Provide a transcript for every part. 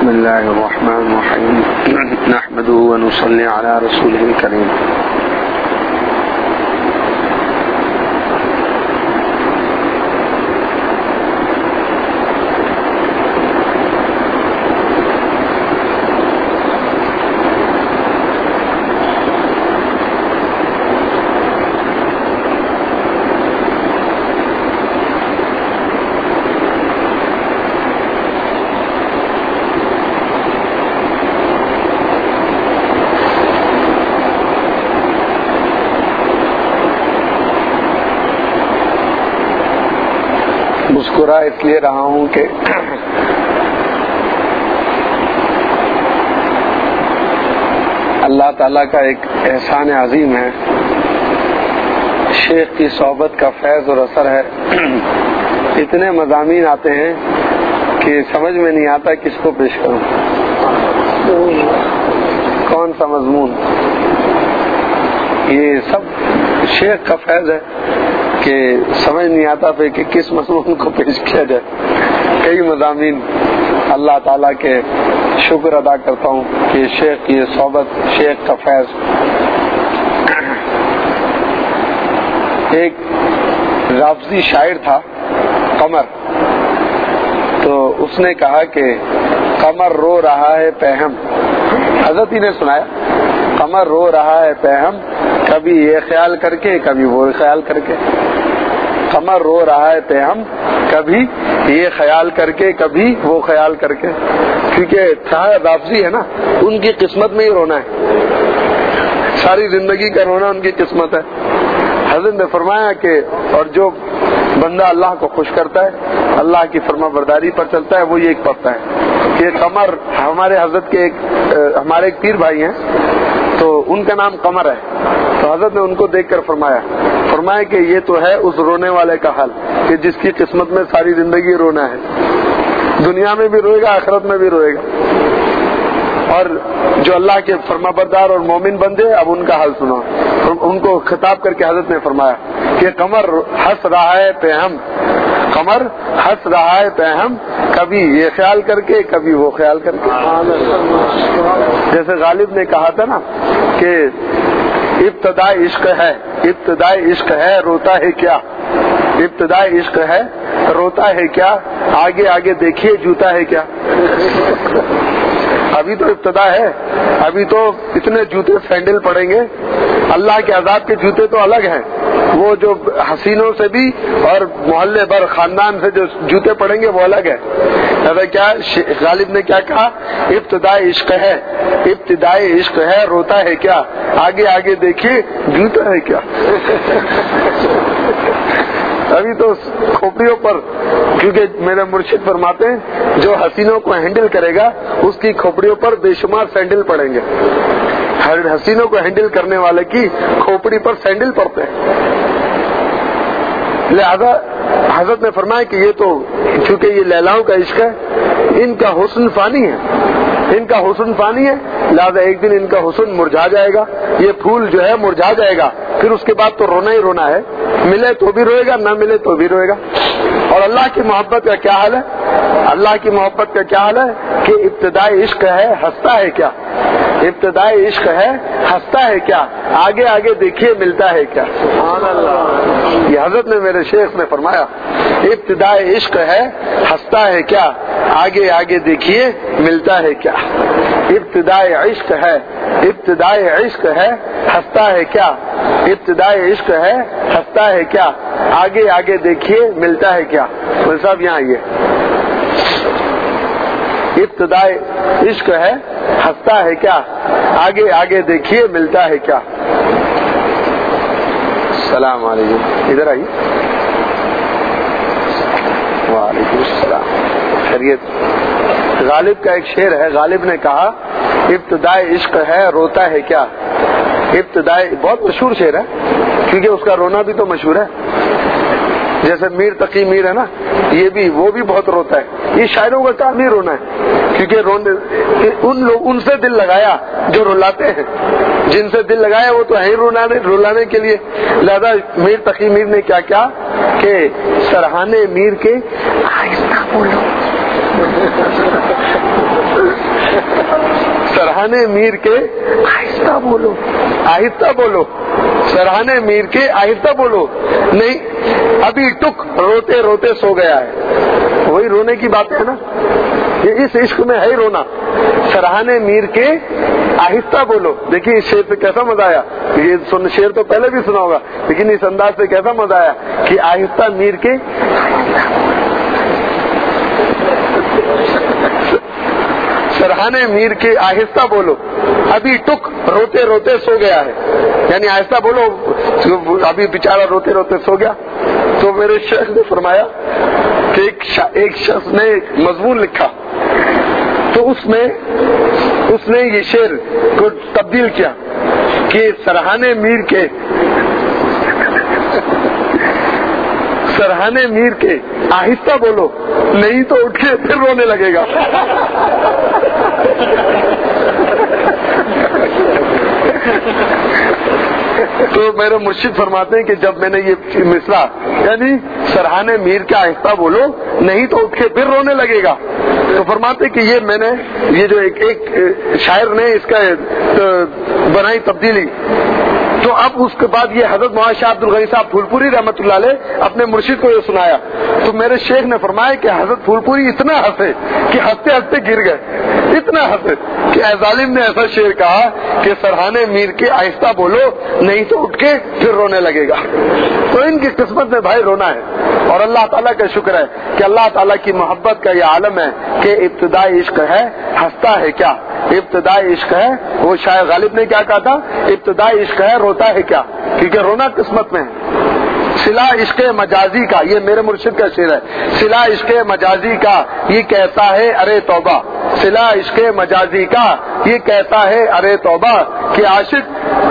بسم اللہ الرحمن الرحیم نحمده ونصلی علی رسوله الکریم. مسکرا اس لیے رہا ہوں کہ اللہ تعالیٰ کا ایک احسان عظیم ہے، شیخ کی صحبت کا فیض اور اثر ہے. اتنے مضامین آتے ہیں کہ سمجھ میں نہیں آتا کس کو پیش کروں، کون سا مضمون. یہ سب شیخ کا فیض ہے کہ سمجھ نہیں آتا پھر کہ کس مضمون کو پیش کیا جائے. کئی مضامین اللہ تعالیٰ کے شکر ادا کرتا ہوں کہ شیخ کی صحبت، شیخ کا فیض. ایک رافضی شاعر تھا قمر، تو اس نے کہا کہ قمر رو رہا ہے پہم. حضرت ہی نے سنایا، قمر رو رہا ہے پہم، کبھی یہ خیال کر کے کبھی وہ خیال کر کے. قمر رو رہا ہے پہم، کبھی یہ خیال کر کے کبھی وہ خیال کر کے. کیونکہ رافضی ہے نا، ان کی قسمت میں ہی رونا ہے، ساری زندگی کا رونا ان کی قسمت ہے. حضرت نے فرمایا کہ اور جو بندہ اللہ کو خوش کرتا ہے، اللہ کی فرما برداری پر چلتا ہے، وہ یہ ایک پڑھتا ہے کہ قمر. ہمارے حضرت کے ہمارے ایک پیر بھائی ہیں، تو ان کا نام قمر ہے. تو حضرت نے ان کو دیکھ کر فرمایا کہ یہ تو ہے اس رونے والے کا حال کہ جس کی قسمت میں ساری زندگی رونا ہے، دنیا میں بھی روئے گا، آخرت میں بھی روئے گا. اور جو اللہ کے فرما بردار اور مومن بندے، اب ان کا حال سنو. ان کو خطاب کر کے حضرت نے فرمایا کہ قمر ہنس رہا ہے پہم، قمر ہنس رہا ہے پہم، کبھی یہ خیال کر کے کبھی وہ خیال کر کے. جیسے غالب نے کہا تھا نا کہ ابتدائی عشق ہے، ابتدائی عشق ہے روتا ہے کیا، ابتدائی عشق ہے روتا ہے کیا، آگے آگے دیکھیے جوتا ہے کیا. ابھی تو ابتدا ہے، ابھی تو اتنے جوتے سینڈل پڑیں گے. اللہ کے عذاب کے جوتے تو الگ ہیں، وہ جو حسینوں سے بھی اور محلے بھر خاندان سے جو جوتے پڑیں گے وہ الگ ہے. کیا غالب نے کیا کہا؟ ابتدائی عشق ہے، ابتدائی عشق ہے روتا ہے کیا، آگے آگے دیکھیے جوتا ہے کیا. ابھی تو کھوپڑیوں پر، کیونکہ میرے مرشد فرماتے ہیں جو حسینوں کو ہینڈل کرے گا اس کی کھوپڑیوں پر بے شمار سینڈل پڑیں گے. ہر حسینوں کو ہینڈل کرنے والے کی کھوپڑی پر سینڈل پڑتے ہیں. لہذا حضرت نے فرمایا کہ یہ تو چونکہ یہ لیلاؤں کا عشق ہے، ان کا حسن فانی ہے، ان کا حسن فانی ہے، لہذا ایک دن ان کا حسن مرجھا جائے گا، یہ پھول جو ہے مرجھا جائے گا، پھر اس کے بعد تو رونا ہی رونا ہے، ملے تو بھی روئے گا، نہ ملے تو بھی روئے گا. اور اللہ کی محبت کا کیا حال ہے؟ اللہ کی محبت کا کیا حال ہے کہ ابتدائی عشق ہے ہنستا ہے کیا، ابتدائی عشق ہے ہنستا ہے کیا، آگے آگے دیکھیے ملتا ہے کیا. سبحان اللہ. یہ حضرت نے میرے شیخ نے فرمایا ابتدائی عشق ہے ہنستا ہے کیا، آگے آگے دیکھیے ملتا ہے کیا. ابتدائی عشق ہے، ابتدائی عشق ہے ہنستا ہے کیا، ابتدائی عشق ہے ہنستا ہے کیا، آگے آگے دیکھیے ملتا ہے کیا. مول صاحب یہاں آئیے. ابتدائی عشق ہے ہنستا ہے کیا، آگے آگے دیکھیے ملتا ہے کیا. السلام علیکم. ادھر آئیے. وعلیکم السلام. خیریت. غالب کا ایک شعر ہے، غالب نے کہا ابتدائی عشق ہے روتا ہے کیا. ابتدائی بہت مشہور شعر ہے کیونکہ اس کا رونا بھی تو مشہور ہے. جیسے میر تقی میر ہے نا، یہ بھی وہ بھی بہت روتا ہے. یہ شاعروں کا کام ہی رونا ہے کیونکہ ان سے دل لگایا جو رلاتے ہیں، جن سے دل لگایا وہ تو ہے ہی رلانے کے لیے. لہذا میر تقی میر نے کیا کیا کہ سرہانے میر کے آہستہ بولو سرہانے میر کے آہستہ بولو، آہستہ بولو، سرہانے میر کے آہستہ بولو، نہیں ابھی ٹک روتے روتے سو گیا ہے۔ وہی رونے کی بات ہے نا، یہ اس عشق میں ہے ہی رونا۔ سرہانے میر کے آہستہ بولو، دیکھیے اس شعر سے کیسا مزہ آیا، یہ شعر تو پہلے بھی سنا ہوگا لیکن اس انداز سے کیسا مزہ آیا کہ آہستہ میر کے سرہانے میر کے آہستہ بولو، ابھی ٹک روتے روتے سو گیا ہے، یعنی آہستہ بولو، ابھی بیچارہ روتے روتے سو گیا۔ تو میرے شیخ نے فرمایا کہ ایک شخص نے مضمون لکھا تو اس نے یہ شعر کو تبدیل کیا کہ سرہانے میر کے سرہانے میر کے آہستہ بولو، نہیں تو اٹھ کے پھر رونے لگے گا۔ تو میرے مرشد فرماتے ہیں کہ جب میں نے یہ مصرع یعنی سرہانے میر کے آہستہ بولو نہیں تو اٹھ کے پھر رونے لگے گا، تو فرماتے کہ یہ میں نے یہ جو ایک شاعر نے اس کا بنائی تبدیلی، تو اب اس کے بعد یہ حضرت مولانا شاہ عبد الغنی صاحب پھول پوری رحمۃ اللہ علیہ اپنے مرشد کو یہ سنایا، تو میرے شیخ نے فرمایا کہ حضرت پھول پوری اتنا ہنسے کہ ہنستے ہنستے گر گئے، اتنا ہنسے کہ اے ظالم نے ایسا شعر کہا کہ سرہانے میر کے آہستہ بولو نہیں تو اٹھ کے پھر رونے لگے گا۔ تو ان کی قسمت میں بھائی رونا ہے، اور اللہ تعالیٰ کا شکر ہے کہ اللہ تعالیٰ کی محبت کا یہ عالم ہے کہ ابتدائی عشق ہے ہنستا ہے کیا، ابتدائی عشق ہے، وہ شاعر غالب نے کیا کہا تھا، ابتدائی عشق ہے روتا ہے کیا، کیونکہ رونا قسمت میں ہے۔ صلہ عشق مجازی کا، یہ میرے مرشد کا شعر ہے، صلہ عشق مجازی کا یہ کیسا ہے ارے توبہ، صلہ عشق مجازی کا یہ کیسا ہے ارے توبہ، کہ عاشق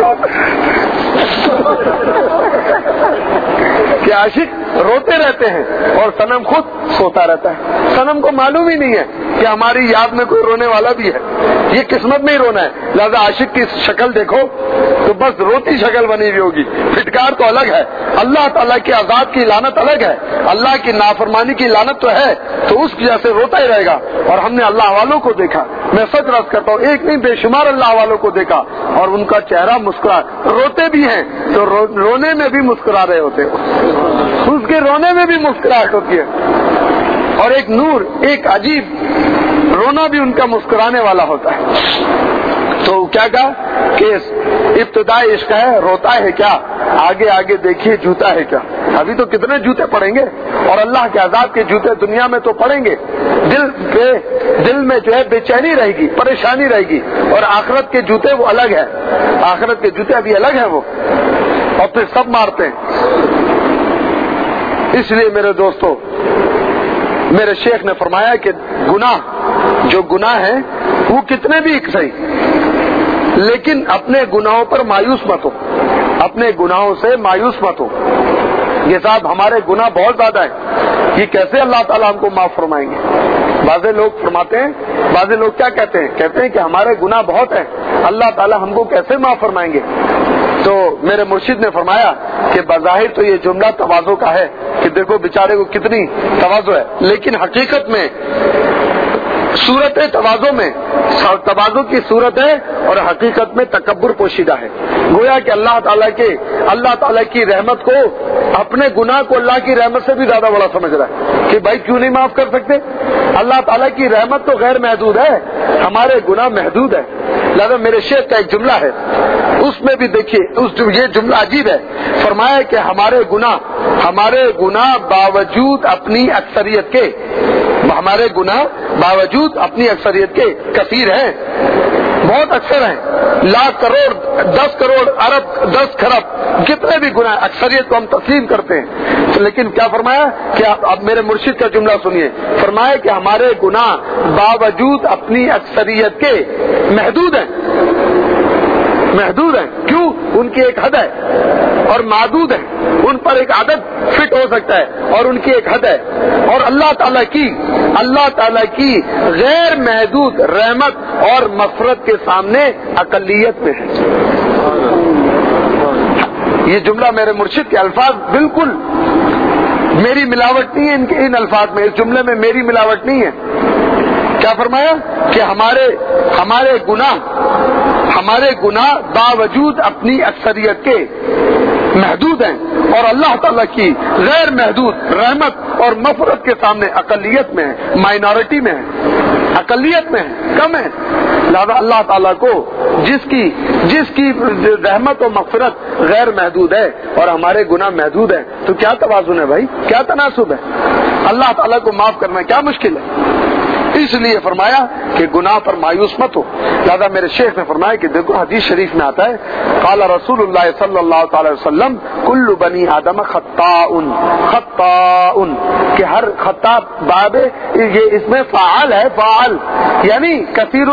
روتے رہتے ہیں اور صنم خود سوتا رہتا ہے۔ صنم کو معلوم ہی نہیں ہے کہ ہماری یاد میں کوئی رونے والا بھی ہے، یہ قسمت میں ہی رونا ہے، لہذا عاشق کی شکل دیکھو تو بس روتی شکل بنی ہوئی ہوگی، پھٹکار تو الگ ہے، اللہ تعالیٰ کے عذاب کی لعنت الگ ہے، اللہ کی نافرمانی کی لعنت تو ہے، تو اس کی وجہ سے روتا ہی رہے گا۔ اور ہم نے اللہ والوں کو دیکھا، میں سچ رس کرتا ہوں، ایک نہیں بے شمار اللہ والوں کو دیکھا اور ان کا چہرہ مسکرا، روتے بھی ہیں تو رونے میں بھی مسکرا رہے ہوتے، اس کے رونے میں بھی مسکراہٹ ہوتی ہے، اور ایک نور، ایک عجیب رونا بھی ان کا مسکرانے والا ہوتا ہے۔ تو کیا کہا کہ ابتدائی عشق ہے روتا ہے کیا، آگے آگے دیکھیے جوتا ہے کیا، ابھی تو کتنے جوتے پڑیں گے، اور اللہ کے عذاب کے جوتے دنیا میں تو پڑیں گے، دل میں جو ہے بے چینی رہے گی، پریشانی رہے گی، اور آخرت کے جوتے وہ الگ ہے، آخرت کے جوتے ابھی الگ ہیں وہ، اور پھر سب مارتے ہیں۔ اس لیے میرے دوستو، میرے شیخ نے فرمایا کہ گناہ جو گناہ ہیں وہ کتنے بھی صحیح، لیکن اپنے گناہوں پر مایوس مت ہو، اپنے گناہوں سے مایوس مت ہو، یہ صاحب ہمارے گناہ بہت زیادہ ہیں، یہ کیسے اللہ تعالیٰ ہم کو معاف فرمائیں گے؟ بعض لوگ فرماتے ہیں، بعض لوگ کیا کہتے ہیں کہ ہمارے گناہ بہت ہیں، اللہ تعالیٰ ہم کو کیسے معاف فرمائیں گے؟ تو میرے مرشد نے فرمایا کہ بظاہر تو یہ جملہ تواضع کا ہے کہ دیکھو بیچارے کو کتنی تواضع ہے، لیکن حقیقت میں صورت تواضع میں تواضع کی صورت ہے اور حقیقت میں تکبر پوشیدہ ہے، گویا کہ اللہ تعالیٰ کی رحمت کو، اپنے گناہ کو اللہ کی رحمت سے بھی زیادہ بڑا سمجھ رہا ہے کہ بھائی کیوں نہیں معاف کر سکتے، اللہ تعالیٰ کی رحمت تو غیر محدود ہے، ہمارے گناہ محدود ہے۔ لہذا میرے شیخ کا ایک جملہ ہے، اس میں بھی دیکھیے یہ جملہ عجیب ہے، فرمایا کہ ہمارے گناہ باوجود اپنی اکثریت کے، ہمارے گناہ باوجود اپنی اکثریت کے کثیر ہیں، بہت اکثر ہیں، لاکھ کروڑ، 10 کروڑ ارب 10 کھرب کتنے بھی گناہ، اکثریت کو ہم تسلیم کرتے ہیں، لیکن کیا فرمایا کہ اب میرے مرشد کا جملہ سنیے، فرمایا کہ ہمارے گناہ باوجود اپنی اکثریت کے محدود ہیں، محدود ہیں، کیوں؟ ان کی ایک حد ہے، اور معدود ہے، ان پر ایک عدد فٹ ہو سکتا ہے اور ان کی ایک حد ہے، اور اللہ تعالیٰ کی غیر محدود رحمت اور مغفرت کے سامنے اقلیت میں ہے۔ یہ جملہ میرے مرشد کے الفاظ بالکل میری ملاوٹ نہیں ہے، ان الفاظ میں، اس جملے میں میری ملاوٹ نہیں ہے، کیا فرمایا کہ ہمارے گناہ باوجود اپنی اکثریت کے محدود ہیں، اور اللہ تعالیٰ کی غیر محدود رحمت اور مغفرت کے سامنے اقلیت میں ہے، مائنورٹی میں ہے، اقلیت میں ہے، کم ہے۔ لہذا اللہ تعالیٰ کو جس کی رحمت و مغفرت غیر محدود ہے اور ہمارے گناہ محدود ہیں، تو کیا توازن ہے بھائی، کیا تناسب ہے؟ اللہ تعالیٰ کو معاف کرنا کیا مشکل ہے؟ اس لیے فرمایا کہ گناہ پر مایوس مت ہو۔ لہذا میرے شیخ نے فرمایا کہ دیکھو حدیث شریف میں آتا ہے، قال رسول اللہ صلی اللہ تعالی وسلم کل بنی آدم خطاء کہ ہر خطا باب یہ اس میں فاعل ہے، فاعل یعنی کثیر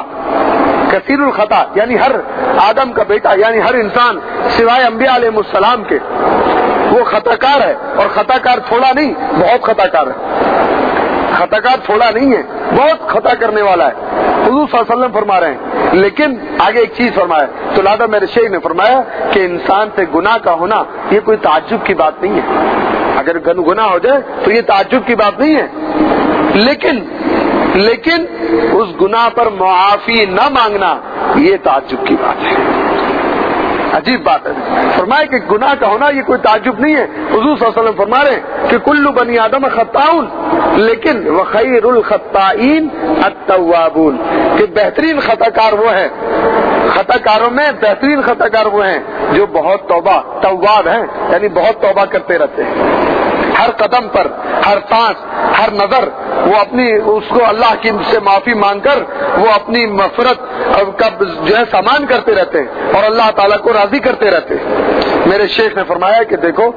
الخطا یعنی ہر آدم کا بیٹا یعنی ہر انسان سوائے انبیاء علیہ السلام کے وہ خطا کار ہے، اور خطا کار تھوڑا نہیں بہت خطا کار ہے، خطا کار تھوڑا نہیں ہے، بہت خطا کرنے والا ہے۔ حضور صلی اللہ علیہ وسلم فرما رہے ہیں، لیکن آگے ایک چیز فرمایا، تو لہذا میرے شیخ نے فرمایا کہ انسان سے گناہ کا ہونا یہ کوئی تعجب کی بات نہیں ہے، اگر گناہ ہو جائے تو یہ تعجب کی بات نہیں ہے، لیکن اس گناہ پر معافی نہ مانگنا یہ تعجب کی بات ہے، عجیب بات ہے۔ فرمائے کہ گناہ کا ہونا یہ کوئی تعجب نہیں ہے۔ حضور صلی اللہ علیہ وسلم فرما رہے ہیں کہ کل بنی آدم خطاؤن لیکن وخیر الخطائین التوابون، کہ بہترین خطا کار وہ ہیں، خطا کاروں میں بہترین خطا کار وہ ہیں جو بہت تواب ہیں، یعنی بہت توبہ کرتے رہتے ہیں، ہر قدم پر، ہر سانس، ہر نظر وہ اس کو اللہ کی سے معافی مانگ کر وہ اپنی مغفرت کا جو ہے سامان کرتے رہتے ہیں اور اللہ تعالیٰ کو راضی کرتے رہتے ہیں۔ میرے شیخ نے فرمایا کہ دیکھو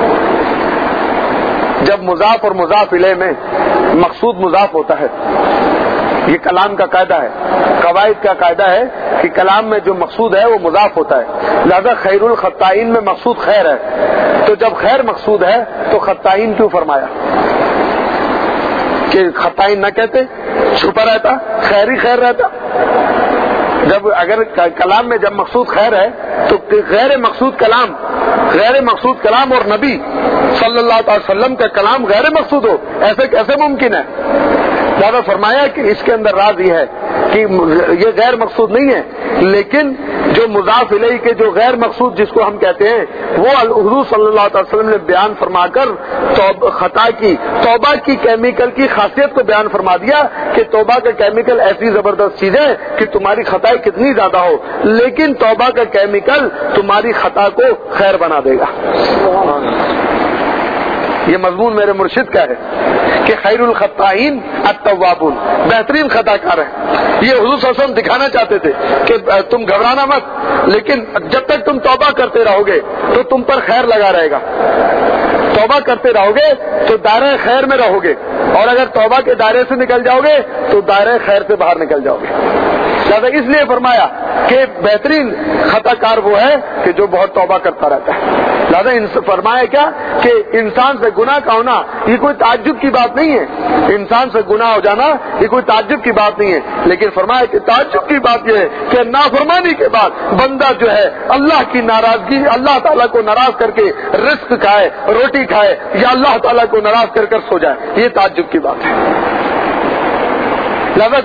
جب مضاف اور مضاف الیہ میں مقصود مضاف ہوتا ہے، یہ کلام کا قاعدہ ہے، قواعد کا قاعدہ ہے کہ کلام میں جو مقصود ہے وہ مضاف ہوتا ہے، لہذا خیر الخطائین میں مقصود خیر ہے، تو جب خیر مقصود ہے تو خطائین کیوں فرمایا کہ خطائین نہ کہتے، چھپا رہتا، خیر ہی خیر رہتا۔ جب اگر کلام میں جب مقصود خیر ہے تو غیر مقصود کلام اور نبی صلی اللہ علیہ وسلم کا کلام غیر مقصود ہو، ایسے کیسے ممکن ہے؟ زیادہ فرمایا کہ اس کے اندر راز یہ ہے کہ یہ غیر مقصود نہیں ہے، لیکن جو مضاف الیہ کے جو غیر مقصود جس کو ہم کہتے ہیں وہ حضور صلی اللہ علیہ وسلم نے بیان فرما کر توبہ کی کیمیکل کی خاصیت کو بیان فرما دیا کہ توبہ کا کیمیکل ایسی زبردست چیز ہے کہ تمہاری خطائیں کتنی زیادہ ہو لیکن توبہ کا کیمیکل تمہاری خطا کو خیر بنا دے گا۔ یہ مضمون میرے مرشد کا ہے کہ خیر الخطائین التوابون، بہترین خطا کار ہیں۔ یہ حضور صلی اللہ علیہ وسلم دکھانا چاہتے تھے کہ تم گھبرانا مت، لیکن جب تک تم توبہ کرتے رہو گے تو تم پر خیر لگا رہے گا، توبہ کرتے رہو گے تو دائرہ خیر میں رہو گے، اور اگر توبہ کے دائرے سے نکل جاؤ گے تو دائرہ خیر سے باہر نکل جاؤ گے۔ لہذا اس لیے فرمایا کہ بہترین خطا کار وہ ہے کہ جو بہت توبہ کرتا رہتا ہے۔ لہذا فرمایا کیا کہ انسان سے گناہ کا ہونا یہ کوئی تعجب کی بات نہیں ہے، انسان سے گناہ ہو جانا یہ کوئی تعجب کی بات نہیں ہے، لیکن فرمایا کہ تعجب کی بات یہ ہے کہ نافرمانی کے بعد بندہ جو ہے اللہ کی ناراضگی، اللہ تعالیٰ کو ناراض کر کے رزق کھائے، روٹی کھائے، یا اللہ تعالیٰ کو ناراض کر کر سو جائے، یہ تعجب کی بات ہے۔ لہذا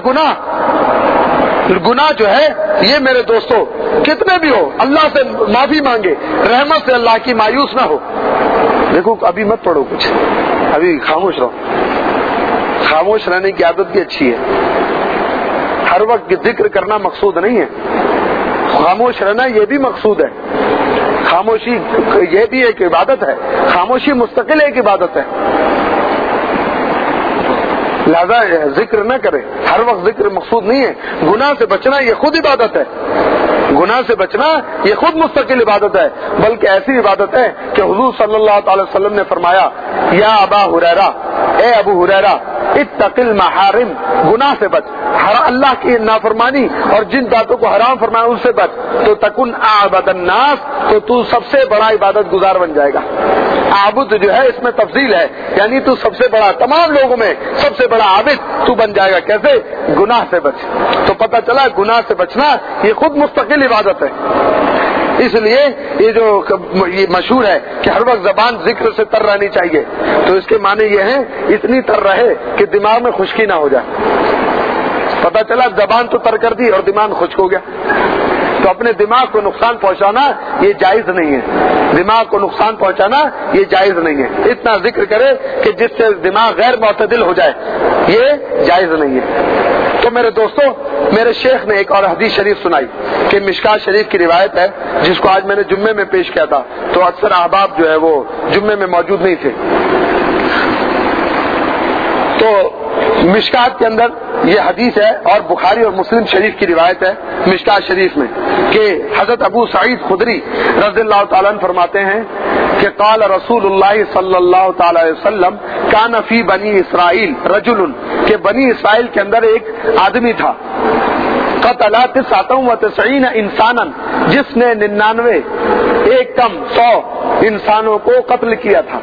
گناہ جو ہے یہ میرے دوستو کتنے بھی ہو اللہ سے معافی مانگے، رحمت سے اللہ کی مایوس نہ ہو۔ دیکھو ابھی مت پڑھو کچھ، ابھی خاموش رہو، خاموش رہنے کی عادت بھی اچھی ہے، ہر وقت ذکر کرنا مقصود نہیں ہے، خاموش رہنا یہ بھی مقصود ہے، خاموشی یہ بھی ایک عبادت ہے، خاموشی مستقل ایک عبادت ہے۔ لہذا ذکر نہ کرے، ہر وقت ذکر مقصود نہیں ہے، گناہ سے بچنا یہ خود عبادت ہے، گناہ سے بچنا یہ خود مستقل عبادت ہے، بلکہ ایسی عبادت ہے کہ حضور صلی اللہ تعالی وسلم نے فرمایا یا ابا ہریرہ، اے ابو ہریرہ اتق المحارم، گناہ سے بچ، اللہ کی نافرمانی اور جن باتوں کو حرام فرمایا ان سے بچ، تو تکن اعبد الناس، تو سب سے بڑا عبادت گزار بن جائے گا۔ عابد جو ہے اس میں تفضیل ہے، یعنی تو سب سے بڑا، تمام لوگوں میں سب سے بڑا عابد تو بن جائے گا۔ کیسے؟ گناہ سے بچ۔ تو پتہ چلا گناہ سے بچنا یہ خود مستقل عبادت ہے۔ اس لیے یہ مشہور ہے کہ ہر وقت زبان ذکر سے تر رہنی چاہیے، تو اس کے معنی یہ ہیں اتنی تر رہے کہ دماغ میں خشکی نہ ہو جائے۔ پتہ چلا زبان تو تر کر دی اور دماغ خشک ہو گیا. تو اپنے دماغ کو نقصان پہنچانا یہ جائز نہیں ہے. دماغ کو نقصان پہنچانا یہ جائز نہیں ہے. اتنا ذکر کرے کہ جس سے دماغ غیر معتدل ہو جائے, یہ جائز نہیں ہے. تو میرے دوستو, میرے شیخ نے ایک اور حدیث شریف سنائی کہ مشکات شریف کی روایت ہے, جس کو آج میں نے جمعے میں پیش کیا تھا, تو اکثر احباب جو ہے وہ جمعے میں موجود نہیں تھے. تو مشکات کے اندر یہ حدیث ہے اور بخاری اور مسلم شریف کی روایت ہے مشکات شریف میں کہ حضرت ابو سعید خدری رضی اللہ تعالیٰ عنہ فرماتے ہیں کہ قال رسول اللہ صلی اللہ تعالی علیہ وسلم کان فی بنی اسرائیل رجل, کہ بنی اسرائیل کے اندر ایک آدمی تھا, قتل 99 انسانا, جس نے 99 ایک کم 100 انسانوں کو قتل کیا تھا.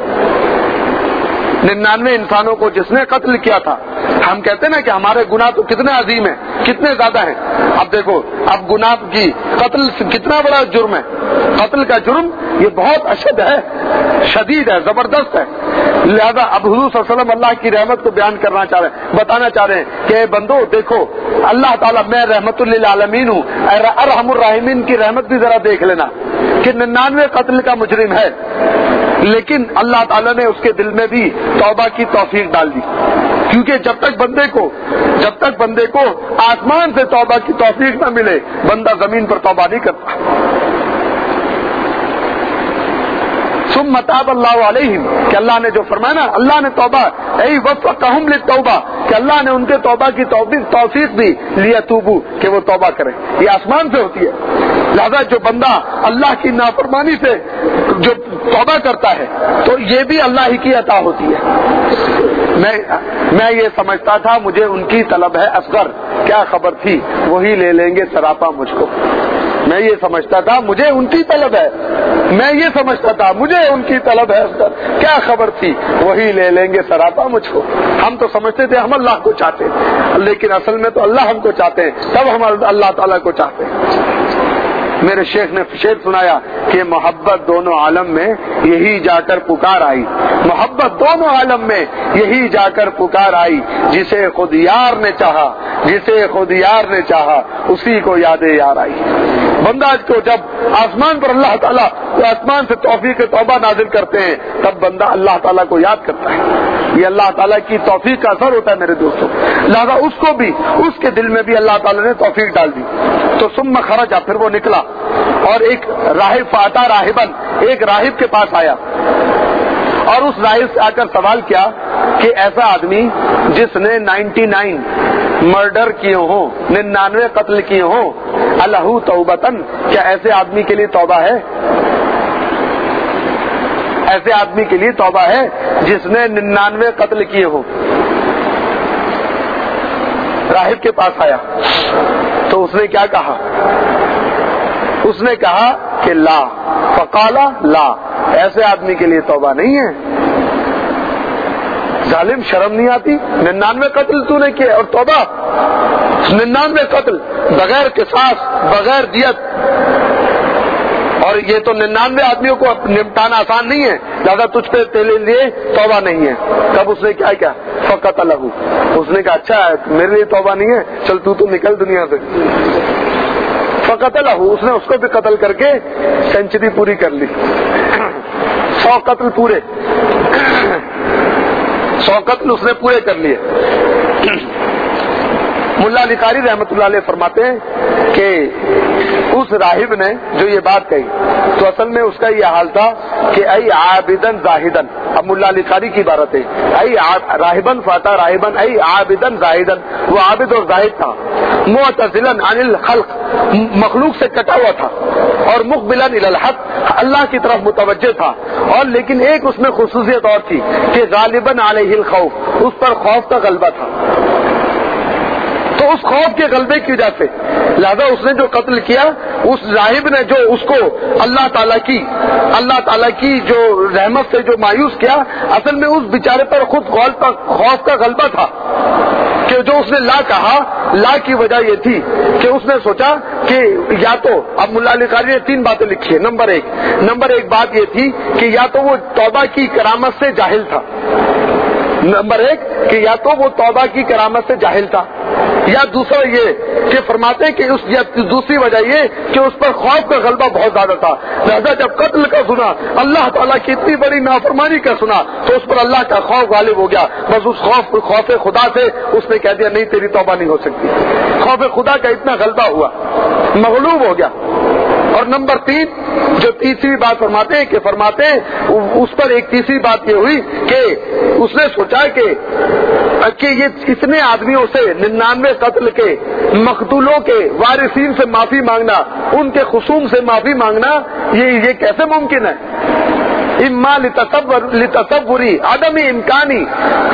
99 انسانوں کو جس نے قتل کیا تھا. ہم کہتے ہیں نا کہ ہمارے گناہ تو کتنے عظیم ہیں, کتنے زیادہ ہیں. اب دیکھو, اب گناہ کی قتل کتنا بڑا جرم ہے. قتل کا جرم یہ بہت اشد ہے, شدید ہے, زبردست ہے. لہذا اب حضور صلی اللہ علیہ وسلم اللہ کی رحمت کو بیان کرنا چاہ رہے ہیں, بتانا چاہ رہے ہیں کہ اے بندو دیکھو, اللہ تعالیٰ, میں رحمت للعالمین ہوں, ارحم الراحمین کی رحمت بھی ذرا دیکھ لینا کہ 99 قتل کا مجرم ہے, لیکن اللہ تعالیٰ نے اس کے دل میں بھی توبہ کی توفیق ڈال دی. کیونکہ جب تک بندے کو آسمان سے توبہ کی توفیق نہ ملے, بندہ زمین پر توبہ نہیں کرتا. ثم تاب اللہ علیہم, کہ اللہ نے جو فرمایا نا, اللہ نے توبہ ای وفقہم للتوبہ, کہ اللہ نے ان کے توبہ کی توفیق دی, لیتوبوا, کہ وہ توبہ کریں. یہ آسمان سے ہوتی ہے. لہذا جو بندہ اللہ کی نافرمانی سے جو توبہ کرتا ہے تو یہ بھی اللہ ہی کی عطا ہوتی ہے. میں یہ سمجھتا تھا مجھے ان کی طلب ہے اصغر, کیا خبر تھی وہی لے لیں گے سراپا مجھ کو. میں یہ سمجھتا تھا مجھے ان کی طلب ہے, میں یہ سمجھتا تھا مجھے ان کی طلب ہے اصغر, کیا خبر تھی وہی لے لیں گے سراپا مجھ کو. ہم تو سمجھتے تھے ہم اللہ کو چاہتے ہیں, لیکن اصل میں تو اللہ ہم کو چاہتے ہیں, تب ہم اللہ تعالیٰ کو چاہتے ہیں. میرے شیخ نے شعر سنایا کہ محبت دونوں عالم میں یہی جا کر پکار آئی, محبت دونوں عالم میں یہی جا کر پکار آئی, جسے خود یار نے چاہا, جسے خود یار نے چاہا, اسی کو یاد یار آئی. بندہ کو جب آسمان پر اللہ تعالیٰ آسمان سے توفیق توبہ نازل کرتے ہیں, تب بندہ اللہ تعالیٰ کو یاد کرتا ہے. یہ اللہ تعالیٰ کی توفیق کا اثر ہوتا ہے میرے دوستوں. لہذا اس کو بھی, اس کے دل میں بھی اللہ تعالیٰ نے توفیق ڈال دی. تو ثم خرج, پھر وہ نکلا اور ایک راہب فاتا راہبن, ایک راہب کے پاس آیا اور اس راہب سے آ کر سوال کیا کہ ایسا آدمی جس نے 99 مرڈر کیے ہوں, 99 قتل کیے ہوں, الہو توبتن, کیا ایسے آدمی کے لیے توبہ ہے؟ ایسے آدمی کے لیے توبہ ہے جس نے 99 قتل کیے ہوں. راہب کے پاس آیا تو اس نے کیا کہا؟ اس نے کہا کہ لا, فقالا لا, ایسے آدمی کے لیے توبہ نہیں ہے. ظالم, شرم نہیں آتی؟ 99 قتل تو نے کیے اور توبہ, 99 قتل بغیر قصاص, بغیر دیت, اور یہ تو 99 آدمیوں کو نمٹانا آسان نہیں ہے, لہذا تجھ پہ تیرے لیے توبہ نہیں ہے. تب اس نے کیا کیا؟ فقتلہ, اس نے کہا اچھا میرے لیے توبہ نہیں ہے, چل تو نکل دنیا سے. فقتلہ, اس نے اس کو بھی قتل کر کے سینچری پوری کر لی. 100 قتل پورے, 100 قتل اس نے پورے کر لیے. ملا علی قاری رحمۃ اللہ علیہ فرماتے ہیں کہ اس راہب نے جو یہ بات کہی تو اصل میں اس کا یہ حال تھا کہ ای عابدن زاہدن. اب ملا علی قاری کی عبارت ہے, ای راہبن فاتا راہبن ای عابدن زاہدن, وہ عابد اور زاہد تھا. معتزلن عن الخلق, مخلوق سے کٹا ہوا تھا, اور مقبلن الی الحق, اللہ کی طرف متوجہ تھا. اور لیکن ایک اس میں خصوصیت اور تھی کہ غالباً علیہ الخوف, اس پر خوف کا غلبہ تھا. تو اس خوف کے غلبے کی وجہ سے لہذا اس نے جو قتل کیا, اس راہب نے جو اس کو اللہ تعالیٰ کی جو رحمت سے جو مایوس کیا, اصل میں اس بیچارے پر خود خوف کا غلبہ تھا کہ جو اس نے لا کہا, لا کی وجہ یہ تھی کہ اس نے سوچا کہ یا تو, اب ملا علی قاری نے 3 باتیں لکھی ہیں. نمبر ایک بات یہ تھی کہ یا تو وہ توبہ کی کرامت سے جاہل تھا, نمبر ایک کہ یا تو وہ توبہ کی کرامت سے جاہل تھا، یا دوسرا یہ کہ فرماتے ہیں کہ دوسری وجہ یہ کہ اس پر خوف کا غلبہ بہت زیادہ تھا، لہذا جب قتل کا سنا، اللہ تعالیٰ کی اتنی بڑی نافرمانی کا سنا، تو اس پر اللہ کا خوف غالب ہو گیا، بس اس خوف خدا سے اس نے کہہ دیا نہیں تیری توبہ نہیں ہو سکتی، خوف خدا کا اتنا غلبہ ہوا، مغلوب ہو گیا۔ اور نمبر تین جو تیسری بات فرماتے ہیں اس پر ایک تیسری بات یہ ہوئی کہ اس نے سوچا کہ یہ اتنے آدمیوں سے 99 قتل کے مقتولوں کے وارثین سے معافی مانگنا، ان کے خصوم سے معافی مانگنا، یہ کیسے ممکن ہے؟ اما لتصوری عدم امکانی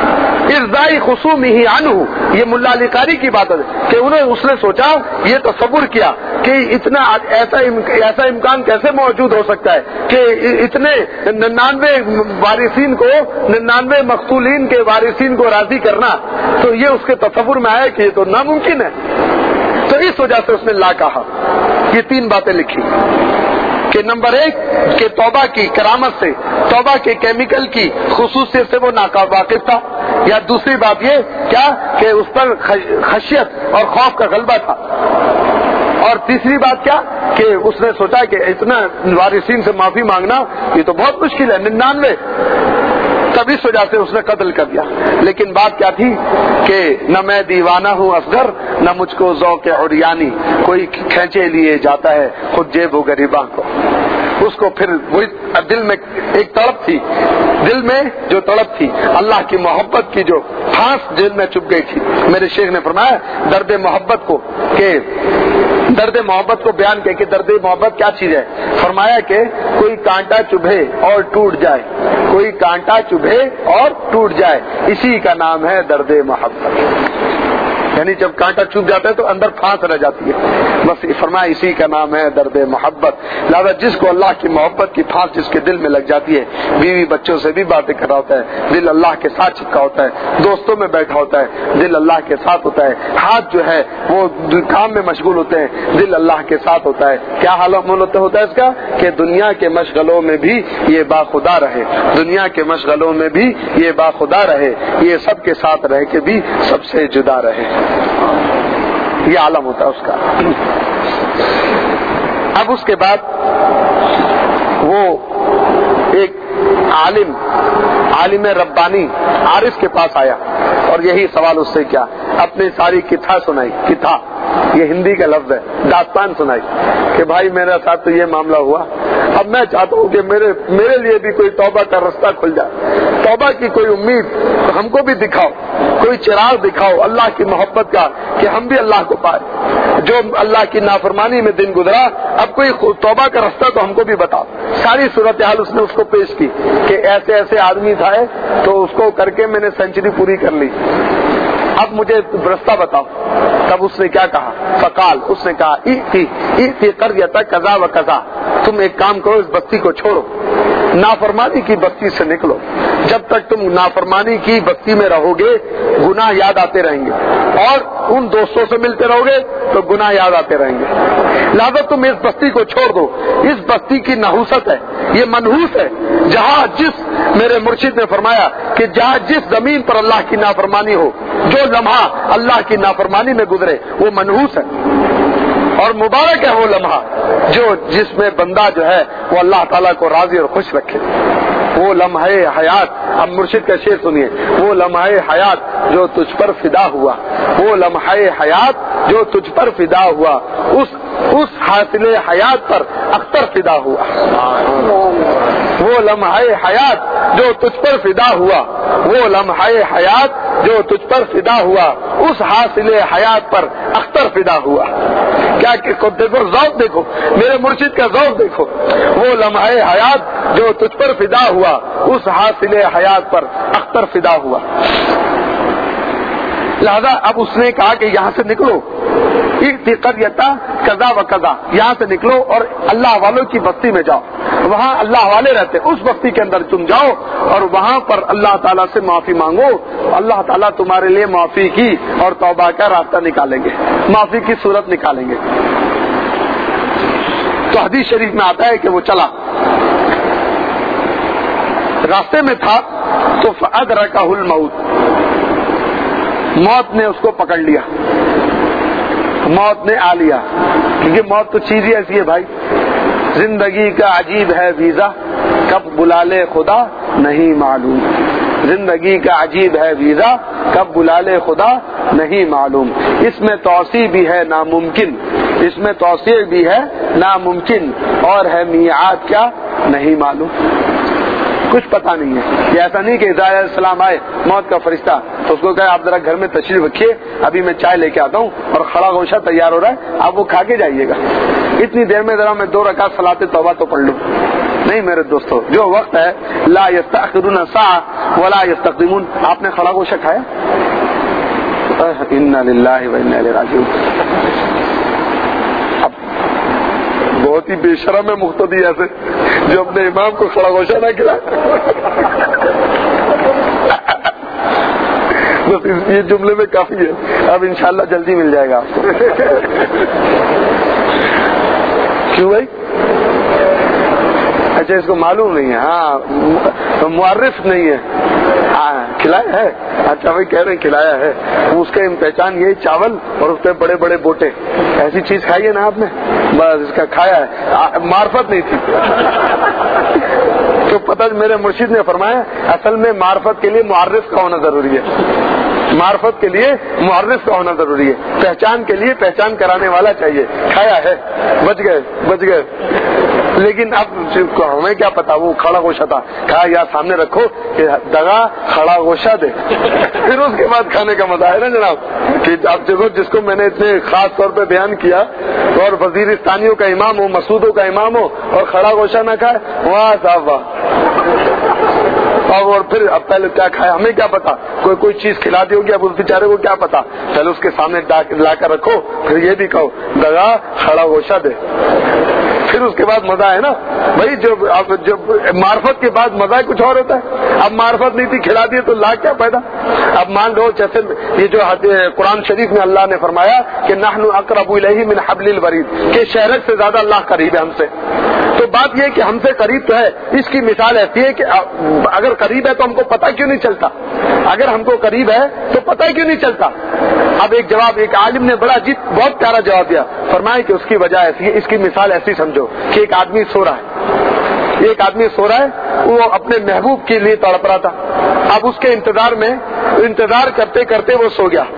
ارضائی خصومہ عنہ، یہ ملا علی قاری کی بات ہے کہ اس نے سوچا، یہ تصور کیا کہ اتنا ایسا امکان کیسے موجود ہو سکتا ہے کہ اتنے 99 وارثین کو 99 مقتولین کے وارثین کو راضی کرنا، تو یہ اس کے تصور میں آیا کہ یہ تو ناممکن ہے۔ تو اس وجہ سے اس نے لا کہا، یہ تین باتیں لکھی کہ نمبر ایک کہ توبہ کی کرامت سے، توبہ کے کیمیکل کی خصوصیت سے وہ ناواقف تھا، یا دوسری بات یہ کیا کہ اس پر خشیت اور خوف کا غلبہ تھا، اور تیسری بات کیا کہ اس نے سوچا کہ اتنا وارثین سے معافی مانگنا یہ تو بہت مشکل ہے، 99، تب اس وجہ سے اس نے قتل کر دیا۔ لیکن بات کیا تھی کہ نہ میں دیوانہ ہوں اصغر، نہ مجھ کو ذوق عریانی، کوئی کھینچے لیے جاتا ہے خود جیب و غریباں کو۔ اس کو پھر وہی دل میں ایک تڑپ تھی، دل میں جو تڑپ تھی اللہ کی محبت کی، جو پھانس دل میں چپ گئی تھی۔ میرے شیخ نے فرمایا درد محبت کو کہ درد محبت کو بیان کیا کہ درد محبت کیا چیز ہے، فرمایا کہ کوئی کانٹا چبھے اور ٹوٹ جائے، کوئی کانٹا چبھے اور ٹوٹ جائے، اسی کا نام ہے درد محبت۔ یعنی جب کانٹا چوب جاتا ہے تو اندر پھانس رہ جاتی ہے، بس فرمایا اسی کا نام ہے درد محبت۔ لہذا جس کو اللہ کی محبت کی پھانس جس کے دل میں لگ جاتی ہے، بیوی بچوں سے بھی باتیں کر رہا ہوتا ہے، دل اللہ کے ساتھ چپکا ہوتا ہے، دوستوں میں بیٹھا ہوتا ہے، دل اللہ کے ساتھ ہوتا ہے، ہاتھ جو ہے وہ کام میں مشغول ہوتے ہیں، دل اللہ کے ساتھ ہوتا ہے۔ کیا حال ہوتا ہے اس کا کہ دنیا کے مشغلوں میں بھی یہ باخدا رہے، دنیا کے مشغلوں میں بھی یہ باخدا رہے، یہ سب کے ساتھ رہ کے بھی سب سے جدا رہے، یہ عالم ہوتا ہے اس کا۔ اب اس کے بعد وہ ایک عالم ربانی عارف کے پاس آیا اور یہی سوال اس سے کیا، اپنی ساری کتھا سنائی، کتھا یہ ہندی کا لفظ ہے، داستان سنائی کہ بھائی میرے ساتھ تو یہ معاملہ ہوا، اب میں چاہتا ہوں کہ میرے لیے بھی کوئی توبہ کا رستہ کھل جائے، توبہ کی کوئی امید ہم کو بھی دکھاؤ، کوئی چراغ دکھاؤ اللہ کی محبت کا کہ ہم بھی اللہ کو پائے، جو اللہ کی نافرمانی میں دن گزرا، اب کوئی توبہ کا رستہ تو ہم کو بھی بتاؤ۔ ساری صورتحال اس نے اس کو پیش کی کہ ایسے ایسے آدمی تھا تو اس کو کر کے میں نے سینچری پوری کر لی، اب مجھے رستہ بتاؤ۔ تب اس نے کیا کہا، فقال، اس نے کہا ایتی قریۃ کذا و کذا، تم ایک کام کرو، اس بستی کو چھوڑو، نافرمانی کی بستی سے نکلو، جب تک تم نافرمانی کی بستی میں رہو گے گناہ یاد آتے رہیں گے، اور ان دوستوں سے ملتے رہو گے تو گناہ یاد آتے رہیں گے، لہذا تم اس بستی کو چھوڑ دو۔ اس بستی کی نحوست ہے، یہ منحوس ہے، جہاں میرے مرشد نے فرمایا کہ جہاں جس زمین پر اللہ کی نافرمانی ہو، جو لمحہ اللہ کی نافرمانی میں گزرے وہ منحوس ہے، اور مبارک ہے وہ لمحہ جس میں بندہ جو ہے وہ اللہ تعالیٰ کو راضی اور خوش رکھے۔ وہ لمحہ حیات، اب مرشد کا شعر سنیے، وہ لمحہ حیات جو تجھ پر فدا ہوا، وہ لمحہ حیات جو تجھ پر فدا ہوا، اس حاصل حیات پر اختر فدا ہوا، وہ لمحہ حیات جو تجھ پر فدا ہوا، وہ لمحہ حیات جو تجھ پر فدا ہوا، اس حاصل حیات پر اختر فدا ہوا۔ کیا دیکھو ذوق، دیکھو میرے مرشد کا ذوق دیکھو، وہ لمحہ حیات جو تجھ پر فدا ہوا، اس حاصل حیات پر اختر فدا ہوا۔ لہذا اب اس نے کہا کہ یہاں سے نکلو، قریۃ کذا و کذا، یہاں سے نکلو اور اللہ والوں کی بستی میں جاؤ، وہاں اللہ والے رہتے، اس بستی کے اندر تم جاؤ اور وہاں پر اللہ تعالیٰ سے معافی مانگو، اللہ تعالیٰ تمہارے لیے معافی کی اور توبہ کا راستہ نکالیں گے، معافی کی صورت نکالیں گے۔ تو حدیث شریف میں آتا ہے کہ وہ چلا، راستے میں تھا تو فأدرکہ الموت، موت نے اس کو پکڑ لیا، موت نے آ لیا، کیونکہ موت تو چیز ہی ایسی ہے بھائی. زندگی کا عجیب ہے ویزا، کب بلا لے خدا نہیں معلوم. زندگی کا عجیب ہے ویزا، کب بلا لے خدا نہیں معلوم. اس میں توسیع بھی ہے ناممکن، اس میں توسیع بھی ہے ناممکن، اور ہے میعاد کیا نہیں معلوم. کچھ پتا نہیں ہے. یہ ایسا نہیں کہ علیہ السلام آئے موت کا فرشتہ تو اس کو کہے آپ ذرا گھر میں تشریف رکھیے، ابھی میں چائے لے کے آتا ہوں اور کھڑا گوشہ تیار ہو رہا ہے، آپ وہ کھا کے جائیے گا، اتنی دیر میں ذرا میں 2 رکعت صلاۃ توبہ تو پڑھ لوں. نہیں میرے دوستو، جو وقت ہے لا یستأخرون ساعة ولا یستقدمون. آپ نے کھڑا گوشہ کھایا؟ انا للہ و انا الیہ راجعون. بہت ہی بے شرم ہے مقتدی ایسے جو اپنے امام کو کھڑا گوشہ نہ کھلائے. بس یہ جملے میں کافی ہے، اب انشاءاللہ جلدی مل جائے گا آپ کو. کیوں بھائی؟ اچھا اس کو معلوم نہیں ہے. ہاں معرف نہیں ہے. ہاں کھلایا ہے. اچھا بھائی کہہ رہے ہیں کھلایا ہے. اس کا پہچان یہی چاول اور اس پہ بڑے بڑے بوٹے، ایسی چیز کھائی ہے نا آپ نے، بس اس کا کھایا ہے، معرفت نہیں تھی. تو پتہ میرے مرشد نے فرمایا اصل میں معرفت کے لیے معرف کا ہونا ضروری ہے. معرفت کے لیے معرف کا ہونا ضروری ہے. پہچان کے لیے پہچان کرانے والا چاہیے. کھایا ہے، بچ گئے. لیکن اب ہمیں کیا پتا وہ کھڑا گوشہ تھا. کہا یا سامنے رکھو کہ دگا کھڑا گوشہ دے، پھر اس کے بعد کھانے کا مزہ ہے نا جناب. کہ اب دیکھو جس کو میں نے اتنے خاص طور پہ بیان کیا اور وزیرستانیوں کا امام ہو، مسعودوں کا امام ہو اور کھڑا گوشہ نہ کھائے، واہ صاحب واہ. اور پھر اب پہلے کیا کھایا ہمیں کیا پتا، کوئی چیز کھلا دی ہوگی، اب اس بیچارے کو کیا پتا. پہلے اس کے سامنے لا کر رکھو، پھر یہ بھی کہو دگا کھڑا گوشہ دے، پھر اس کے بعد مزہ ہے نا بھائی. جب معرفت کے بعد مزہ کچھ اور ہوتا ہے. اب معرفت نہیں تھی، کھلا دیے تو لا کیا پیدا. اب مان لو جیسے یہ جو قرآن شریف میں اللہ نے فرمایا کہ نحن اقرب الیہ من حبل الورید، کہ شہرک سے زیادہ اللہ قریب ہے ہم سے. تو بات یہ کہ ہم سے قریب تو ہے، اس کی مثال ایسی ہے کہ اگر قریب ہے تو ہم کو پتہ کیوں نہیں چلتا. اگر ہم کو قریب ہے تو پتہ کیوں نہیں چلتا. اب ایک عالم نے بڑا عجیب بہت پیارا جواب دیا. فرمایا کہ اس کی وجہ ایسی ہے، اس کی مثال ایسی سمجھو کہ ایک آدمی سو رہا ہے، وہ اپنے محبوب کے لیے تڑپ رہا تھا. اب اس کے انتظار کرتے کرتے وہ سو گیا،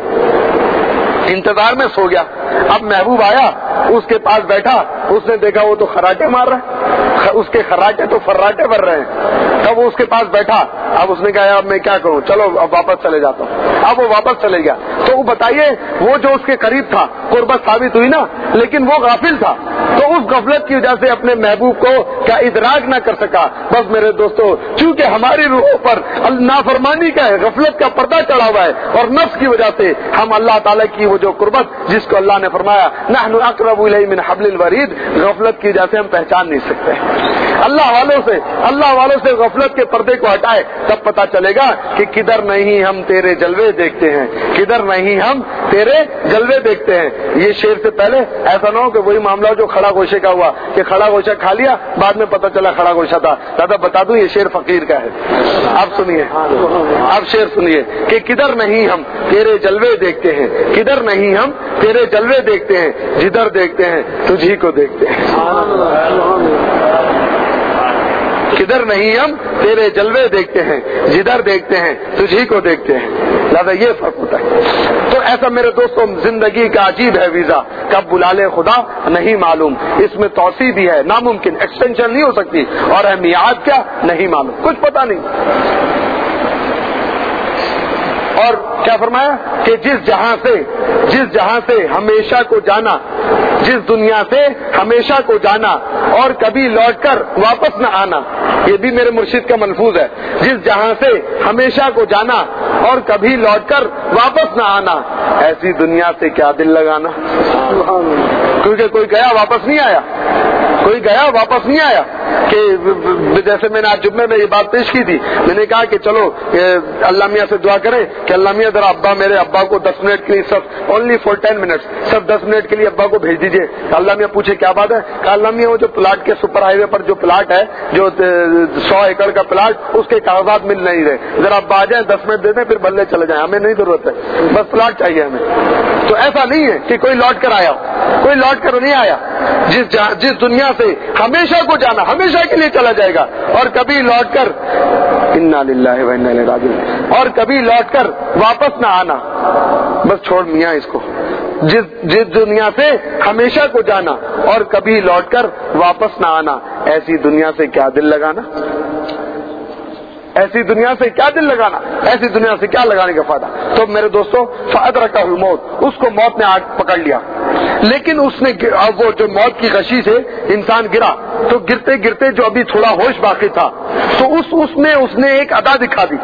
انتظار میں سو گیا. اب محبوب آیا، اس کے پاس بیٹھا، اس نے دیکھا وہ تو خراٹے مار رہا ہے، اس کے خراٹے تو فراٹے بھر رہے ہیں. تب وہ اس کے پاس بیٹھا. اب اس نے کہا اب میں کیا کروں، چلو اب واپس چلے جاتا ہوں. اب وہ واپس چلے گیا. تو وہ بتائیے وہ جو اس کے قریب تھا قربت ثابت ہوئی نا، لیکن وہ غافل تھا. تو اس غفلت کی وجہ سے اپنے محبوب کو کیا ادراک نہ کر سکا. بس میرے دوستو، چونکہ ہماری روحوں پر نافرمانی کا ہے، غفلت کا پردہ چڑھا ہوا ہے، اور نفس کی وجہ سے ہم اللہ تعالیٰ کی وہ جو قربت جس کو اللہ نے فرمایا نحن اقرب الیہ من حبل الورید، غفلت کی وجہ سے ہم پہچان نہیں سکتے. اللہ والوں سے غفلت کے پردے کو ہٹائے تب پتا چلے گا کہ کدھر نہیں ہم تیرے جلوے دیکھتے ہیں، کدھر نہیں ہم تیرے جلوے دیکھتے ہیں. یہ شیر سے پہلے ایسا نہ ہو کہ وہی معاملہ جو کھڑا گوشے کا ہوا کہ کھڑا گوشہ کھا لیا، بعد میں پتا چلا کھڑا گوشہ تھا. دادا بتا دوں یہ شیر فقیر کا ہے. اب سنیے، اب شیر سنیے کہ کدھر نہیں ہم تیرے جلوے دیکھتے ہیں، کدھر نہیں ہم تیرے جلوے دیکھتے ہیں، جدھر دیکھتے ہیں تجھی کو دیکھتے ہیں. کدھر نہیں ہم تیرے جلوے دیکھتے ہیں، جدھر دیکھتے ہیں تجھی کو دیکھتے ہیں. لہذا یہ فرق ہوتا ہے. تو ایسا میرے دوستوں زندگی کا عجیب ہے ویزا، کب بلا لے خدا نہیں معلوم. اس میں توسیع بھی ہے ناممکن، ایکسٹینشن نہیں ہو سکتی، اور ہے میعاد کیا نہیں معلوم، کچھ پتا نہیں. اور کیا فرمایا کہ جس جہاں سے ہمیشہ کو جانا، جس دنیا سے ہمیشہ کو جانا اور کبھی لوٹ کر واپس نہ آنا. یہ بھی میرے مرشد کا ملفوظ ہے، جس جہاں سے ہمیشہ کو جانا اور کبھی لوٹ کر واپس نہ آنا، ایسی دنیا سے کیا دل لگانا. کیونکہ کوئی گیا واپس نہیں آیا. کوئی گیا واپس نہیں آیا کہ جیسے میں نے آج جمعے میں یہ بات پیش کی تھی، میں نے کہا کہ چلو اللہ میاں سے دعا کریں کہ اللہ میاں ذرا میرے ابا کو 10 منٹ کے لیے صرف اونلی فار 10 منٹس صرف 10 منٹ کے لیے ابا کو بھیج دیجیے. اللہ میاں پوچھے کیا بات ہے؟ کہ اللہ میاں وہ جو پلاٹ کے سپر ہائی وے پر جو پلاٹ ہے جو 100 ایکڑ کا پلاٹ اس کے کاغذات مل نہیں رہے، ذرا ابا آ جائیں 10 منٹ دے دیں پھر بلے چلے جائیں، ہمیں نہیں ضرورت ہے، بس پلاٹ چاہیے ہمیں. تو ایسا نہیں ہے کہ کوئی لوٹ کر آیا، کوئی لوٹ کر نہیں آیا. جس دنیا سے ہمیشہ کو جانا ہمیشہ کے لیے چلا جائے گا، اور کبھی لوٹ کر انا للہ و انا الیہ راجعون، اور کبھی لوٹ کر واپس نہ آنا. بس چھوڑ میاں اس کو. جس دنیا سے ہمیشہ کو جانا اور کبھی لوٹ کر واپس نہ آنا، ایسی دنیا سے کیا دل لگانا، ایسی دنیا سے کیا دل لگانا، ایسی دنیا سے کیا لگانے کا فائدہ. تو میرے دوستوں فأدرکہ الموت، اس کو موت نے آگ پکڑ لیا. لیکن اس نے وہ جو موت کی غشی سے انسان گرا تو گرتے گرتے جو ابھی تھوڑا ہوش باقی تھا تو اس نے ایک ادا دکھا دی.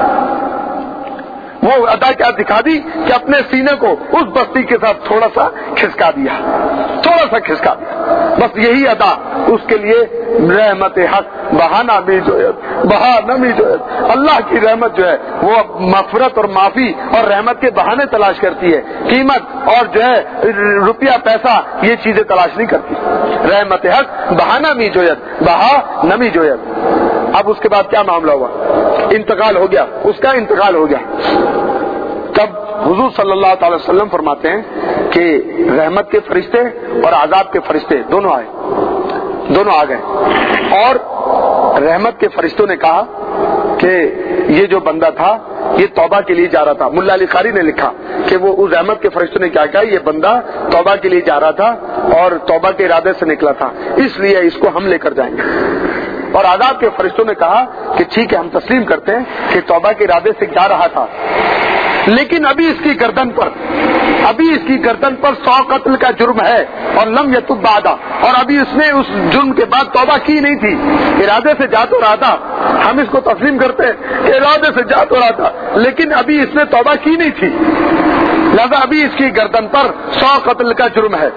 وہ ادا کیا دکھا دی کہ اپنے سینے کو اس بستی کے ساتھ تھوڑا سا کھسکا دیا، تھوڑا سا کھسکا دیا. بس یہی ادا اس کے لیے رحمت حق بہانہ بھی جو ہے بہانہ بھی جو ہے اللہ کی رحمت جو ہے وہ مغفرت اور معافی اور رحمت کے بہانے تلاش کرتی ہے. قیمت اور جو ہے روپیہ پیسہ یہ چیزیں تلاش نہیں کرتی. رحمت حق بہانہ بھی جو ہے بہا نمی جو ہے. اب اس کے بعد کیا معاملہ ہوا؟ انتقال ہو گیا، اس کا انتقال ہو گیا. تب حضور صلی اللہ تعالی وسلم فرماتے ہیں کہ رحمت کے فرشتے اور عذاب کے فرشتے دونوں آ گئے. اور رحمت کے فرشتوں نے کہا کہ یہ جو بندہ تھا یہ توبہ کے لیے جا رہا تھا. ملا علی قاری نے لکھا کہ وہ اس رحمت کے فرشتوں نے کیا کہا، یہ بندہ توبہ کے لیے جا رہا تھا اور توبہ کے ارادے سے نکلا تھا، اس لیے اس کو ہم لے کر جائیں گے. اور عذاب کے فرشتوں نے کہا کہ ٹھیک ہے ہم تسلیم کرتے ہیں کہ توبہ کے ارادے سے جا رہا تھا، لیکن ابھی اس کی گردن پر 100 قتل کا جرم ہے اور لم یتب بعدا، اور ابھی اس نے اس جرم کے بعد توبہ کی نہیں تھی. ارادے سے جا تو رہا تھا، ہم اس کو تسلیم کرتے ہیں کہ ارادے سے جا تو رہا تھا لیکن ابھی اس نے توبہ کی نہیں تھی، لہذا ابھی اس کی گردن پر 100 قتل کا جرم ہے.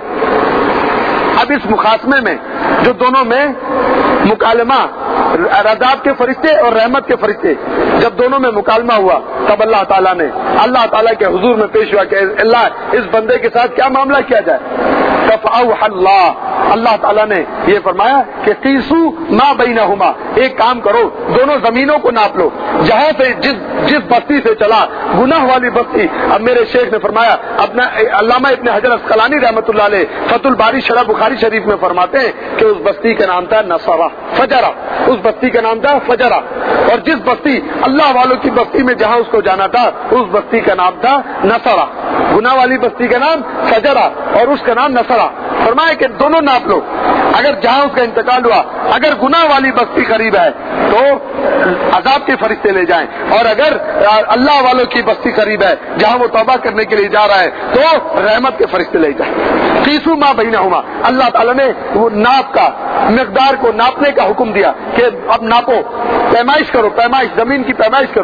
اب اس مقاسمے میں جو دونوں میں مکالمہ عذاب کے فرشتے اور رحمت کے فرشتے جب دونوں میں مکالمہ ہوا تب اللہ تعالیٰ کے حضور میں پیش ہوا کہ اللہ اس بندے کے ساتھ کیا معاملہ کیا جائے. فَأَوْحَى اللَّهُ، اللہ تعالیٰ نے یہ فرمایا کہ قِیسُوا مَا بَيْنَهُمَا، ایک کام کرو دونوں زمینوں کو ناپ لو، جہاں سے جس بستی سے چلا گناہ والی بستی. اب میرے شیخ نے فرمایا، اپنا علامہ ابن حجر عسقلانی رحمۃ اللہ علیہ فتح الباری شرح بخاری شریف میں فرماتے ہیں کہ اس بستی کا نام تھا نصرہ فجرہ، اس بستی کا نام تھا فجرہ. اور جس بستی اللہ والوں کی بستی میں جہاں اس کو جانا تھا اس بستی کا نام تھا نصرہ. گناہ والی بستی کا نام فجرہ اور اس کا نام نصرہ. فرمایا کہ دونوں ناپ لو، اگر جہاں اس کا انتقال ہوا اگر گناہ والی بستی قریب ہے تو عذاب کے فرشتے لے جائیں، اور اگر اللہ والوں کی بستی قریب ہے جہاں وہ توبہ کرنے کے لیے جا رہا ہے تو رحمت کے فرشتے لے جائیں. قیسوا ما بینہما، اللہ تعالیٰ نے وہ ناپ کا مقدار کو ناپنے کا حکم دیا کہ اب ناپو، پیمائش کرو، زمین کی پیمائش کرو.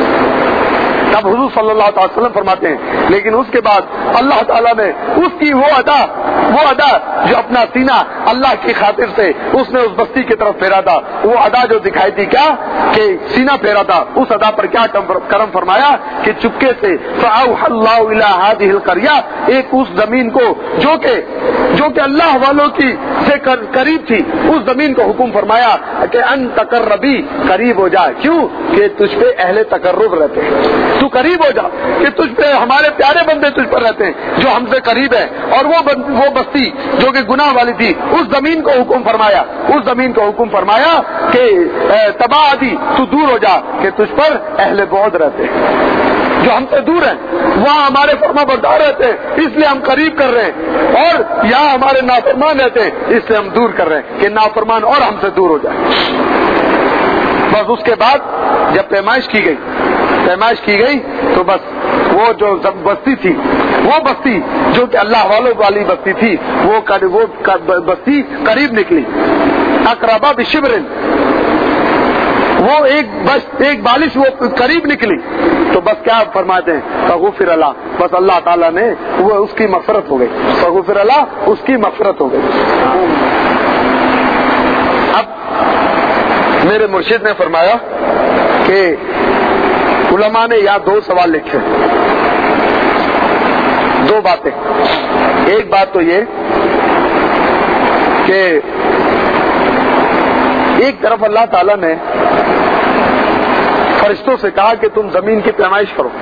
تب حضور صلی اللہ علیہ وسلم فرماتے ہیں لیکن اس کے بعد اللہ تعالیٰ نے اس کی وہ ادا جو اپنا سینہ اللہ کی خاطر سے اس نے اس بستی کی طرف پھیرا تھا، وہ ادا جو دکھائی تھی کیا کہ سینہ پھیرا تھا، اس ادا پر کیا کرم فرمایا کہ چپکے سے فَأَوْحَى اللَّهُ إِلَىٰ هَٰذِهِ الْقَرْيَةِ، ایک اس زمین کو جو کہ اللہ والوں کی سے قریب تھی اس زمین کو حکم فرمایا کہ ان تقربی، قریب ہو جائے. کیوں کہ تجھ پہ اہل تقرب رہتے ہیں، تو قریب ہو جا کہ تجھ پہ ہمارے پیارے بندے تجھ پر رہتے ہیں جو ہم سے قریب ہے. اور وہ بستی جو کہ گناہ والی تھی اس زمین کو حکم فرمایا کہ تباعدی، تو دور ہو جا کہ تجھ پر اہل بعد رہتے ہیں، جو ہم سے دور ہیں وہاں ہمارے فرما بردار رہتے ہیں اس لیے ہم قریب کر رہے ہیں، اور یہاں ہمارے نافرمان رہتے ہیں اس لیے ہم دور کر رہے ہیں کہ نافرمان اور ہم سے دور ہو جائے. بس اس کے بعد جب پیمائش کی گئی تو بس وہ جو بستی تھی، وہ بستی جو کہ اللہ والوں والی بستی تھی وہ بستی قریب نکلی. اقربا بشبر، وہ ایک بالش وہ قریب نکلی. تو بس کیا فرماتے ہیں فغفر اللہ، بس اللہ تعالیٰ نے وہ اس کی مغفرت ہو گئی، فغفر اللہ اس کی مغفرت ہو گئی۔ اب میرے مرشد نے فرمایا کہ علماء نے یہاں 2 سوال لکھے، 2 باتیں۔ ایک بات تو یہ کہ ایک طرف اللہ تعالیٰ نے فرشتوں سے کہا کہ تم زمین کی پیمائش کرو،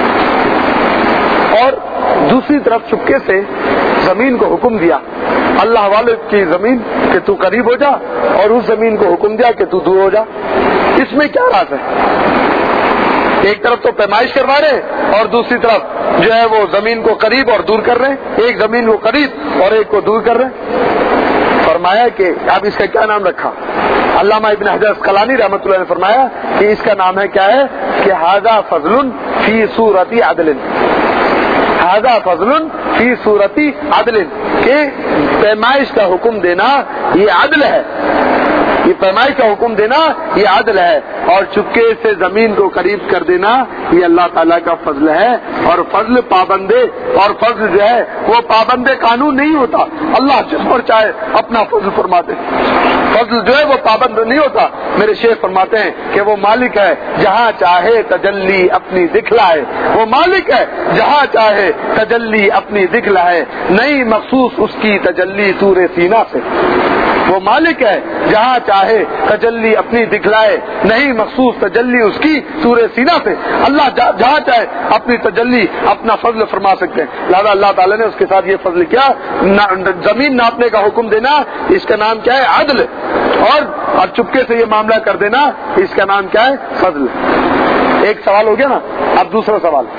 اور دوسری طرف چپکے سے زمین کو حکم دیا، اللہ والے کی زمین کہ تو قریب ہو جا، اور اس زمین کو حکم دیا کہ تو دور ہو جا۔ اس میں کیا راز ہے؟ ایک طرف تو پیمائش کروا رہے اور دوسری طرف جو ہے وہ زمین کو قریب اور دور کر رہے ہیں، ایک زمین کو قریب اور ایک کو دور کر رہے ہیں۔ فرمایا کہ اب اس کا کیا نام رکھا؟ علامہ ابن حجر اسقلانی رحمۃ اللہ نے فرمایا کہ اس کا نام ہے کیا ہے کہ ھذا فضل فی صورت عدل، ھذا فضل فی صورت عدل، کہ پیمائش کا حکم دینا یہ عدل ہے، یہ پیمائش کا حکم دینا یہ عدل ہے، اور چپکے سے زمین کو قریب کر دینا یہ اللہ تعالیٰ کا فضل ہے۔ اور فضل پابندے، اور فضل جو ہے وہ پابندے قانون نہیں ہوتا، اللہ جس پر چاہے اپنا فضل فرماتے، فضل جو ہے وہ پابند نہیں ہوتا۔ میرے شیخ فرماتے ہیں کہ وہ مالک ہے جہاں چاہے تجلی اپنی دکھلائے، وہ مالک ہے جہاں چاہے تجلی اپنی دکھلائے، نہیں مخصوص اس کی تجلی طور سینہ سے، وہ مالک ہے جہاں چاہے تجلی اپنی دکھلائے، نہیں مخصوص تجلی اس کی طور سینہ سے۔ اللہ جہاں چاہے اپنی تجلی اپنا فضل فرما سکتے ہیں، لہذا اللہ تعالیٰ نے اس کے ساتھ یہ فضل کیا، زمین ناپنے کا حکم دینا اس کا نام کیا ہے؟ عدل، اور اب چپکے سے یہ معاملہ کر دینا اس کا نام کیا ہے؟ فضل۔ ایک سوال ہو گیا نا، اب دوسرا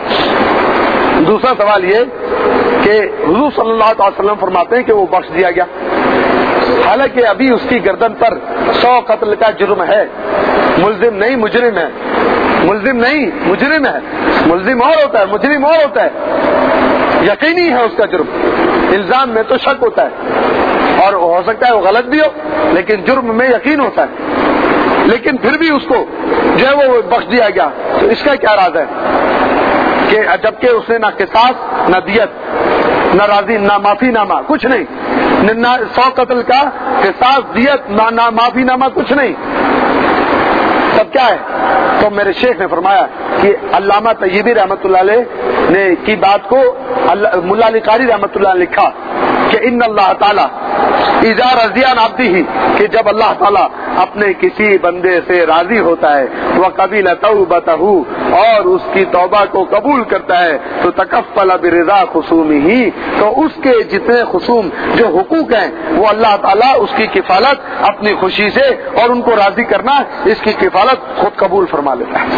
سوال یہ کہ حضور صلی اللہ علیہ وسلم فرماتے ہیں کہ وہ بخش دیا گیا، حالانکہ ابھی اس کی گردن پر 100 قتل کا جرم ہے، ملزم نہیں مجرم ہے، ملزم نہیں مجرم ہے، ملزم اور ہوتا ہے مجرم اور ہوتا ہے، یقینی ہے اس کا جرم، الزام میں تو شک ہوتا ہے اور ہو سکتا ہے وہ غلط بھی ہو، لیکن جرم میں یقین ہوتا ہے، لیکن پھر بھی اس کو جو ہے وہ بخش دیا گیا، تو اس کا کیا راز ہے کہ جبکہ اس نے نہ قصاص نہ دیت نہ راضی نہ معافی نامہ کچھ نہیں، نہ 100 قتل کا قصاص دیت نہ معافی نامہ کچھ نہیں، تب کیا ہے؟ تو میرے شیخ نے فرمایا کہ علامہ طیبی رحمۃ اللہ علیہ نے کی بات کو ملا علی قاری رحمۃ اللہ نے لکھا کہ ان اللہ تعالیٰ اذا رضی عن عبدہ، کہ جب اللہ تعالیٰ اپنے کسی بندے سے راضی ہوتا ہے، وقبل توبتہ، اور اس کی توبہ کو قبول کرتا ہے، تو تکفل برضا خصومہ، تو اس کے جتنے خصوم جو حقوق ہیں وہ اللہ تعالیٰ اس کی کفالت اپنی خوشی سے اور ان کو راضی کرنا، اس کی کفالت خود قبول فرما لیتا ہے۔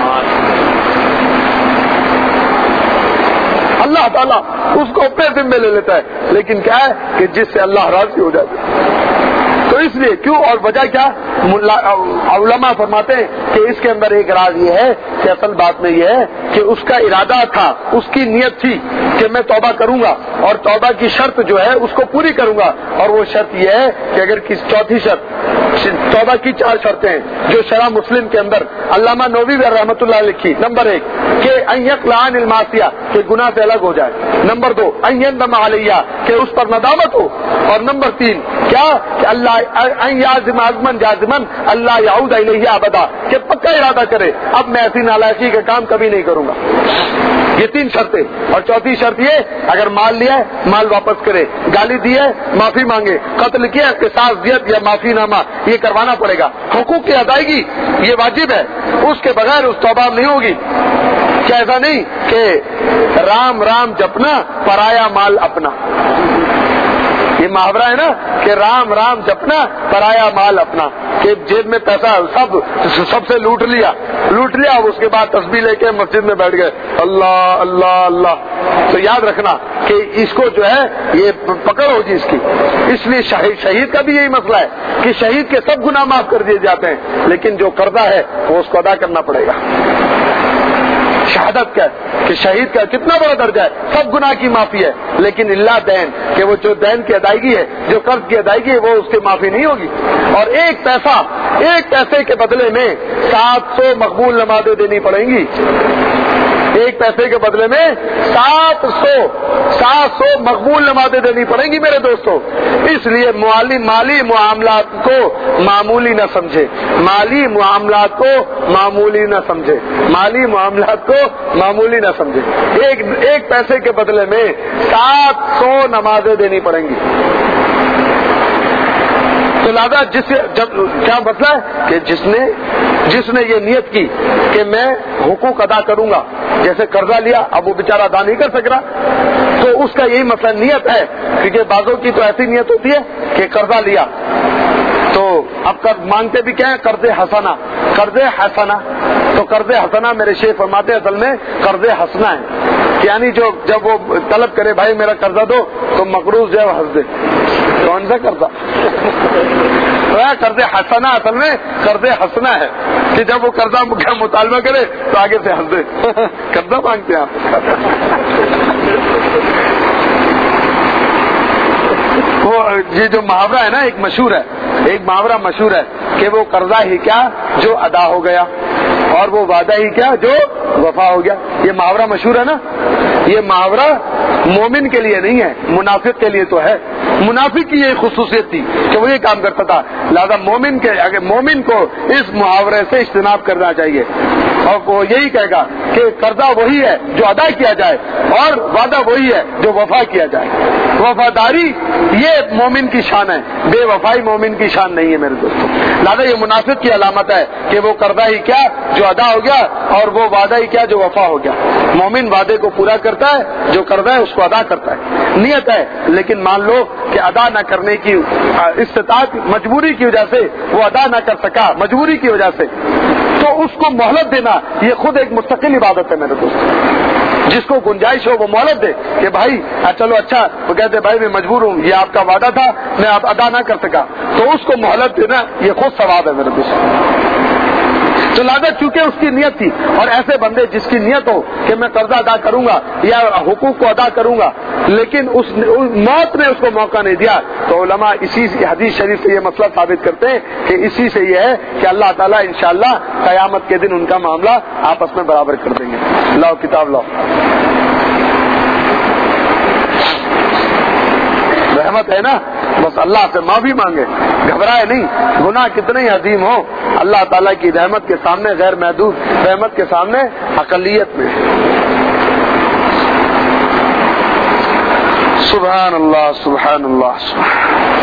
اللہ تعالیٰ اس کو اپنے ذمے لے لیتا ہے، لیکن کیا ہے کہ جس سے اللہ راضی ہو جاتا ہے، تو اس لیے کیوں اور وجہ کیا؟ علماء فرماتے ہیں کہ اس کے اندر ایک راز یہ ہے کہ اصل بات میں یہ ہے کہ اس کا ارادہ تھا، اس کی نیت تھی کہ میں توبہ کروں گا اور توبہ کی شرط جو ہے اس کو پوری کروں گا، اور وہ شرط یہ ہے کہ اگر کس چوتھی شرط، توبہ کی 4 شرطیں ہیں جو شرح مسلم کے اندر علامہ نووی رحمۃ اللہ لکھی۔ نمبر 1 کہ ان یقلع عن المعصیہ، کہ گناہ سے الگ ہو جائے۔ نمبر 2 ان یندم علیہ، کہ اس پر ندامت ہو۔ اور نمبر 3 کیا کہ اللہ ان یعزم عزما جازما اللہ یعود الیہ ابدا، کہ پکا ارادہ کرے اب میں ایسی نالائقی کا کام کبھی نہیں کروں گا۔ یہ 3 شرطیں، اور چوتھی شرط یہ اگر مال لیا ہے مال واپس کرے، گالی دی ہے معافی مانگے، قتل کیا قصاص دیت یا معافی نامہ یہ کروانا پڑے گا، حقوق کی ادائیگی یہ واجب ہے، اس کے بغیر اس توبہ نہیں ہوگی۔ کیا ایسا نہیں کہ رام رام جپنا پرایا مال اپنا، یہ محاورہ ہے نا کہ رام رام جپنا پرایا مال اپنا، کہ جیب میں پیسہ سب سے لوٹ لیا، اب اس کے بعد تسبیح لے کے مسجد میں بیٹھ گئے اللہ اللہ اللہ، تو یاد رکھنا کہ اس کو جو ہے یہ پکڑ ہوگی اس کی۔ اس لیے شہید کا بھی یہی مسئلہ ہے کہ شہید کے سب گناہ معاف کر دیے جاتے ہیں، لیکن جو قرضہ ہے وہ اس کو ادا کرنا پڑے گا۔ شہادت کا کہ شہید کا کتنا بڑا درجہ ہے، سب گناہ کی معافی ہے، لیکن اللہ دین، کہ وہ جو دین کی ادائیگی ہے، جو قرض کی ادائیگی ہے وہ اس کی معافی نہیں ہوگی، اور ایک پیسے کے بدلے میں 700 مقبول نمازیں دینی پڑیں گی۔ 1 پیسے کے بدلے میں 700 مقبول نمازیں دینی پڑیں گی میرے دوستوں. اس لیے مالی معاملات کو معمولی نہ سمجھے، مالی معاملات کو معمولی نہ سمجھے، مالی معاملات کو معمولی نہ سمجھے. 1 پیسے کے بدلے میں 700 نمازیں دینی پڑیں گی. تو لہذا کیا مسئلہ ہے کہ جس نے یہ نیت کی کہ میں حقوق ادا کروں گا، جیسے قرضہ لیا اب وہ بیچارہ ادا نہیں کر سک رہا، تو اس کا یہی مسئلہ نیت ہے. کیونکہ بعضوں کی تو ایسی نیت ہوتی ہے کہ قرضہ لیا تو اب مانگتے بھی کیا ہے؟ قرض حسنہ. تو قرض حسنہ میرے شیخ فرماتے اصل میں قرض حسنہ ہے، یعنی جب وہ طلب کرے بھائی میرا قرضہ دو تو مقروض جو ہے وہ ہنس دے. کون سا قرضہ؟ قرض حسنہ اصل میں قرض حسنہ ہے کہ جب وہ قرضہ مطالبہ کرے تو آگے سے ہنس دے. قرضہ مانگتے ہیں آپ. وہ یہ جو محاورہ ہے نا ایک محاورہ مشہور ہے کہ وہ قرضہ ہی کیا جو ادا ہو گیا اور وہ وعدہ ہی کیا جو وفا ہو گیا. یہ محاورہ مشہور ہے نا. یہ محاورہ مومن کے لیے نہیں ہے، منافق کے لیے تو ہے. منافق کی یہ خصوصیت تھی کہ وہ یہ کام کرتا تھا. لہذا مومن کو اس محاورے سے اجتناب کرنا چاہیے اور وہ یہی کہے گا کہ قرضہ وہی ہے جو ادا کیا جائے اور وعدہ وہی ہے جو وفا کیا جائے. وفاداری یہ مومن کی شان ہے، بے وفائی مومن کی شان نہیں ہے میرے دوستوں. لہذا یہ منافق کی علامت ہے کہ وہ قرضہ ہی کیا جو ادا ہو گیا اور وہ وعدہ ہی کیا جو وفا ہو گیا. مومن وعدے کو پورا کرتا ہے، جو قرضہ ہے اس کو ادا کرتا ہے. نیت ہے لیکن مان لو کہ ادا نہ کرنے کی استطاعت مجبوری کی وجہ سے وہ ادا نہ کر سکا، مجبوری کی وجہ سے، تو اس کو مہلت دینا یہ خود ایک مستقل عبادت ہے میرے دوست. جس کو گنجائش ہو وہ مہلت دے کہ بھائی چلو اچھا، وہ کہتے بھائی میں مجبور ہوں، یہ آپ کا وعدہ تھا میں آپ ادا نہ کر سکا، تو اس کو مہلت دینا یہ خود ثواب ہے میرے دوست. تو لہٰذا چونکہ اس کی نیت تھی، اور ایسے بندے جس کی نیت ہو کہ میں قرضہ ادا کروں گا یا حقوق کو ادا کروں گا لیکن اس موت نے اس کو موقع نہیں دیا، تو علماء اسی حدیث شریف سے یہ مسئلہ ثابت کرتے ہیں کہ اسی سے یہ ہے کہ اللہ تعالیٰ انشاءاللہ قیامت کے دن ان کا معاملہ آپس میں برابر کر دیں گے. لاؤ کتاب لاؤ. رحمت ہے نا، بس اللہ سے معافی مانگے، گھبرائے نہیں. گناہ کتنے ہی عظیم ہو، اللہ تعالیٰ کی رحمت کے سامنے غیر محدود رحمت کے سامنے اقلیت میں. سبحان اللہ سبحان اللہ سبحان.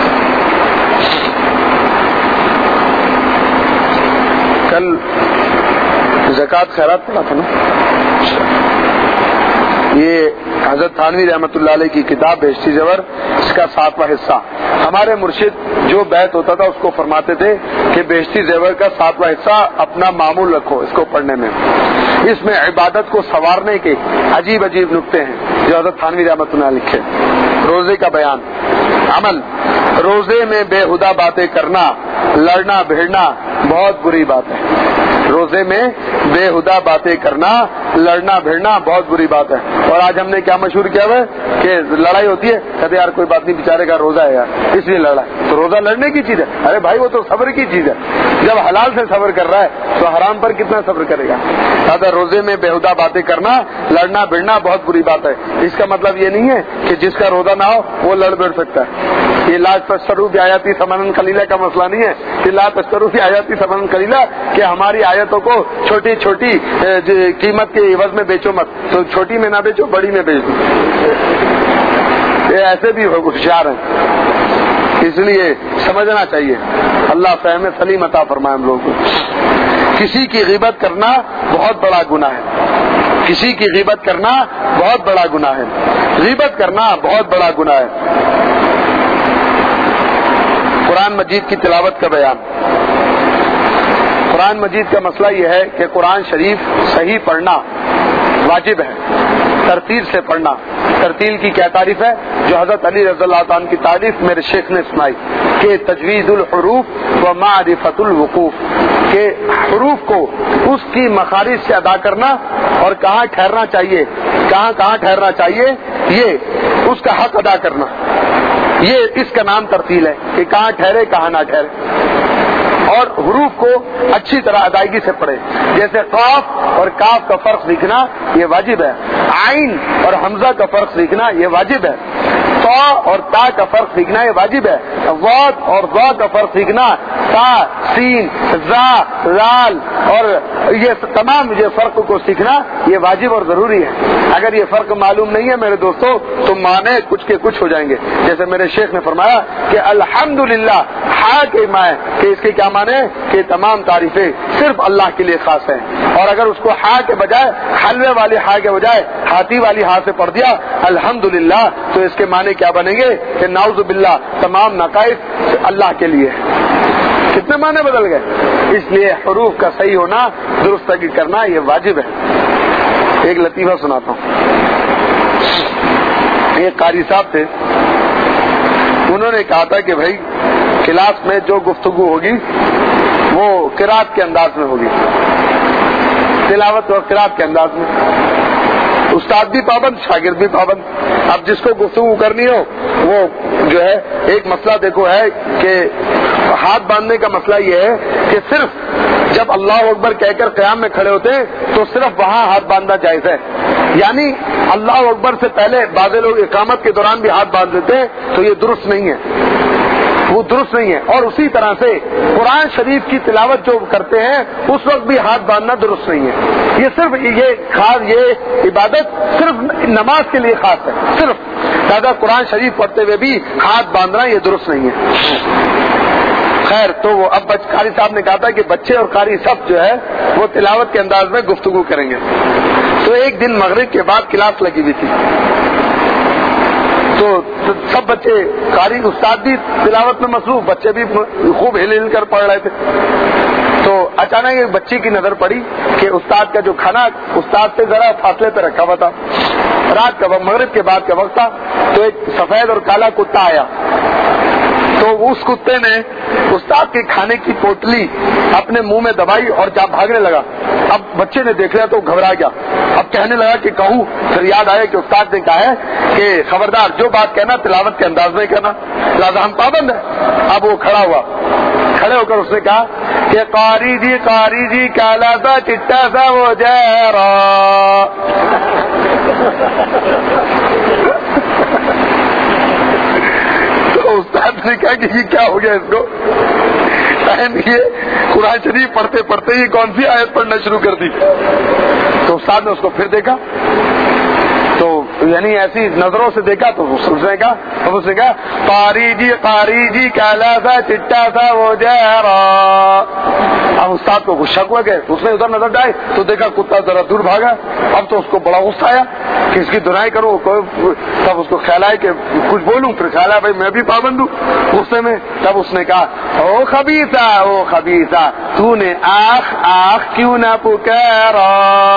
کل زکوٰۃ خیرات پڑھا تھا نا، یہ حضرت تھانوی رحمۃ اللہ علیہ کی کتاب بہشتی زیور، اس کا 7واں حصہ. ہمارے مرشد جو بیت ہوتا تھا اس کو فرماتے تھے کہ بہشتی زیور کا 7واں حصہ اپنا معمول رکھو اس کو پڑھنے میں. اس میں عبادت کو سنوارنے کے عجیب نقطے ہیں جو حضرت تھانوی رحمۃ اللہ علیہ لکھے. روزے کا بیان، عمل. روزے میں بےہودہ باتیں کرنا، لڑنا بھیڑنا بہت بری بات ہے. روزے میں بےہودہ باتیں کرنا، لڑنا بھیڑنا بہت بری بات ہے. اور آج ہم نے کیا مشہور کیا ہوا ہے کہ لڑائی ہوتی ہے، کہتے یار کوئی بات نہیں بیچارے کا روزہ ہے یار اس لیے لڑا. تو روزہ لڑنے کی چیز ہے؟ ارے بھائی وہ تو صبر کی چیز ہے. جب حلال سے صبر کر رہا ہے تو حرام پر کتنا صبر کرے گا. زیادہ روزے میں بےہودہ باتیں کرنا، لڑنا بھیڑنا بہت بری بات ہے. اس کا مطلب یہ نہیں ہے کہ جس کا روزہ نہ ہو وہ لڑ بھیڑ سکتا ہے. یہ لا تشتروا بآیاتی ثمنا قلیلا کا مسئلہ نہیں ہے کہ لا تشتروا بآیاتی ثمنا قلیلا کہ ہماری آیتوں کو چھوٹی چھوٹی قیمت کے عوض میں بیچو مت. تو چھوٹی میں نہ بیچو، بڑی میں بیچ دو. یہ ایسے بھی ہوشیار ہیں، اس لیے سمجھنا چاہیے. اللہ فہم سلیم عطا فرمائے ہم لوگوں کو. کسی کی غیبت کرنا بہت بڑا گناہ ہے. کسی کی غیبت کرنا بہت بڑا گناہ ہے. غیبت کرنا بہت بڑا گناہ ہے. قرآن مجید کی تلاوت کا بیان. قرآن مجید کا مسئلہ یہ ہے کہ قرآن شریف صحیح پڑھنا واجب ہے، ترتیل سے پڑھنا. ترتیل کی کیا تعریف ہے؟ جو حضرت علی رضی اللہ عنہ کی تعریف میرے شیخ نے سنائی کہ تجوید الحروف و معرفت الوقوف، کہ حروف کو اس کی مخارج سے ادا کرنا اور کہاں ٹھہرنا چاہیے، کہاں ٹھہرنا چاہیے، یہ اس کا حق ادا کرنا. یہ اس کا نام ترتیل ہے کہ کہاں ٹھہرے کہاں نہ ٹھہرے. اور حروف کو اچھی طرح ادائیگی سے پڑھے. جیسے قاف اور کاف کا فرق سیکھنا یہ واجب ہے. عین اور حمزہ کا فرق سیکھنا یہ واجب ہے. تا اور تا کا فرق سیکھنا یہ واجب ہے. ضاد اور ضا کا فرق سیکھنا، تا، سین، زا، لال اور یہ تمام یہ فرق کو سیکھنا یہ واجب اور ضروری ہے. اگر یہ فرق معلوم نہیں ہے میرے دوستوں تو معنی کچھ کے کچھ ہو جائیں گے. جیسے میرے شیخ نے فرمایا کہ الحمدللہ ہا کے معنی کہ اس کے کیا معنی ہے کہ تمام تعریفیں صرف اللہ کے لیے خاص ہیں. اور اگر اس کو ہا کے بجائے حلوے والی ہا کے بجائے ہاتھی والی ہا سے پڑھ دیا الحمدللہ تو اس کے معنی کیا بنیں گے کہ نعوذ باللہ تمام نقائص اللہ کے لیے. کتنے معنی بدل گئے. اس لیے حروف کا صحیح ہونا، درست کرنا یہ واجب ہے. ایک لطیفہ سناتا ہوں. ایک قاری صاحب تھے، انہوں نے کہا تھا کہ بھائی کلاس میں جو گفتگو ہوگی وہ قرات کے انداز میں ہوگی، تلاوت اور قرات کے انداز میں. استاد بھی پابند، شاگرد بھی پابند. اب جس کو گفتگو کرنی ہو وہ جو ہے ایک مسئلہ دیکھو ہے کہ ہاتھ باندھنے کا مسئلہ یہ ہے کہ صرف جب اللہ اکبر کہہ کر قیام میں کھڑے ہوتے ہیں تو صرف وہاں ہاتھ باندھنا جائز ہے. یعنی اللہ اکبر سے پہلے بعض لوگ اقامت کے دوران بھی ہاتھ باندھ دیتے ہیں تو یہ درست نہیں ہے، وہ درست نہیں ہے. اور اسی طرح سے قرآن شریف کی تلاوت جو کرتے ہیں اس وقت بھی ہاتھ باندھنا درست نہیں ہے. یہ صرف یہ خاص یہ عبادت صرف نماز کے لیے خاص ہے. صرف زیادہ قرآن شریف پڑھتے ہوئے بھی ہاتھ باندھنا یہ درست نہیں ہے. خیر تو وہ اب قاری صاحب نے کہا تھا کہ بچے اور قاری سب جو ہے وہ تلاوت کے انداز میں گفتگو کریں گے. تو ایک دن مغرب کے بعد کلاس لگی ہوئی تھی تو سب بچے، قاری استاد بھی تلاوت میں مصروف، بچے بھی خوب ہل ہل کر پڑھ رہے تھے. تو اچانک ایک بچی کی نظر پڑی کہ استاد کا جو کھانا استاد سے ذرا فاصلے پہ رکھا ہوا تھا. رات کا مغرب کے بعد کا وقت تھا تو ایک سفید اور کالا کتا آیا. تو اس کتے نے استاد کے کھانے کی پوٹلی اپنے منہ میں دبائی اور جا بھاگنے لگا. اب بچے نے دیکھ لیا تو گھبرا گیا. اب کہنے لگا کہ کہوں، پھر یاد آیا کہ استاد نے کہا ہے کہ خبردار جو بات کہنا تلاوت کے انداز میں کہنا، لہٰذا ہم پابند ہیں. اب وہ کھڑا ہوا، کھڑے ہو کر اس نے کہا کہ قاری جی کالا سا چٹا سا وہ جیرا. استاد نے کہا کہ یہ کیا ہو گیا اس کو، یہ قرآن شریف پڑھتے پڑھتے یہ کون سی آیت پڑھنا شروع کر دی. تو استاد نے اس کو پھر دیکھا تو یعنی ایسی نظروں سے دیکھا تو اس نے کہا قاری جی کالا سا چٹا سا وہ جیرا. اب استاد کو کچھ شک ہوا کہ اس نے ادھر نظر ڈالی تو دیکھا کتا ذرا دور بھاگا. اب تو اس کو بڑا غصہ آیا کہ اس کی دنائی کروں. تب اس کو خیال آیا کہ کچھ بولوں، پھر خیال آیا بھائی میں بھی پابند ہوں غصے میں. تب اس نے کہا او خبیثہ تو نے آخ کیوں نہ پکارا.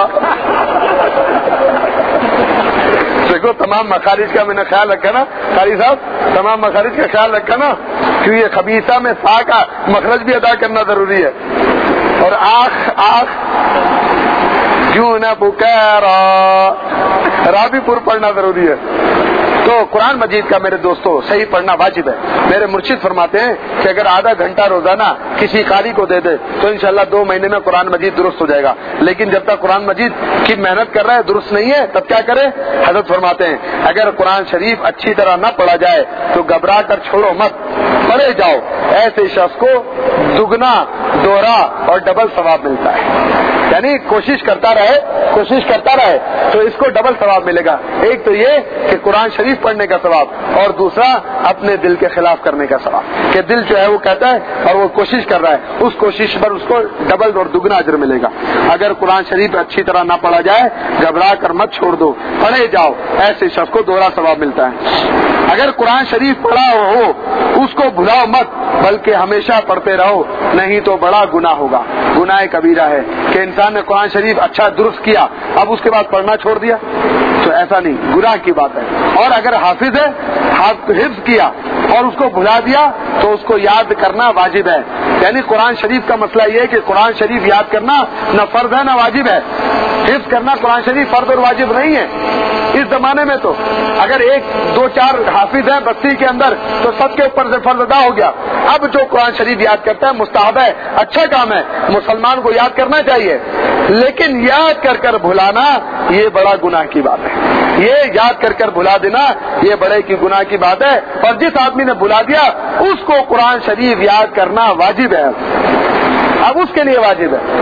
دیکھو تمام مخارج کا میں نے خیال رکھا نا قاری صاحب، تمام مخارج کا خیال رکھا نا، کیوں یہ خبیثہ میں سا کا مخرج بھی ادا کرنا ضروری ہے اور آخ کیوں نہ پکارا را بھی پر پڑھنا ضروری ہے. تو قرآن مجید کا میرے دوستو صحیح پڑھنا واجب ہے. میرے مرشد فرماتے ہیں کہ اگر آدھا گھنٹہ روزانہ کسی قاری کو دے دے تو انشاءاللہ 2 مہینے میں قرآن مجید درست ہو جائے گا. لیکن جب تک قرآن مجید کی محنت کر رہا ہے درست نہیں ہے تب کیا کرے. حضرت فرماتے ہیں اگر قرآن شریف اچھی طرح نہ پڑھا جائے تو گھبرا کر چھوڑو مت، پڑھے جاؤ. ایسے شخص کو دگنا، دوہرا اور ڈبل ثواب ملتا ہے. یعنی کوشش کرتا رہے تو اس کو ڈبل ثواب ملے گا. ایک تو یہ کہ قرآن شریف پڑھنے کا ثواب اور دوسرا اپنے دل کے خلاف کرنے کا ثواب کہ دل جو ہے وہ کہتا ہے اور وہ کوشش کر رہا ہے، اس کوشش پر اس کو ڈبل اور دگنا اجر ملے گا. اگر قرآن شریف اچھی طرح نہ پڑھا جائے گھبرا کر مت چھوڑ دو، پڑھے جاؤ. ایسے شخص کو دوہرا ثواب ملتا ہے. اگر قرآن شریف پڑھا ہو اس کو بھلاؤ مت بلکہ ہمیشہ پڑھتے رہو، نہیں تو بڑا گناہ ہوگا. گناہ کبیرہ ہے کہ انسان نے قرآن شریف اچھا درست کیا اب اس کے بعد پڑھنا چھوڑ دیا، تو ایسا نہیں، گناہ کی بات ہے. اور اگر حافظ ہے، حفظ کیا اور اس کو بھلا دیا تو اس کو یاد کرنا واجب ہے. یعنی قرآن شریف کا مسئلہ یہ ہے کہ قرآن شریف یاد کرنا نہ فرض ہے نہ واجب ہے. حفظ کرنا قرآن شریف فرض اور واجب نہیں ہے اس زمانے میں. تو اگر 1 2 4 حافظ ہیں بستی کے اندر تو سب کے اوپر سے فرض ادا ہو گیا. اب جو قرآن شریف یاد کرتا ہے مستحب ہے, اچھا کام ہے, مسلمان کو یاد کرنا چاہیے, لیکن یاد کر کر بھلانا یہ بڑا گناہ کی بات ہے. یہ یاد کر کر بھلا دینا یہ بڑے کی گناہ کی بات ہے. اور جس آدمی نے بھلا دیا اس کو قرآن شریف یاد کرنا واجب ہے. اب اس کے لیے واجب ہے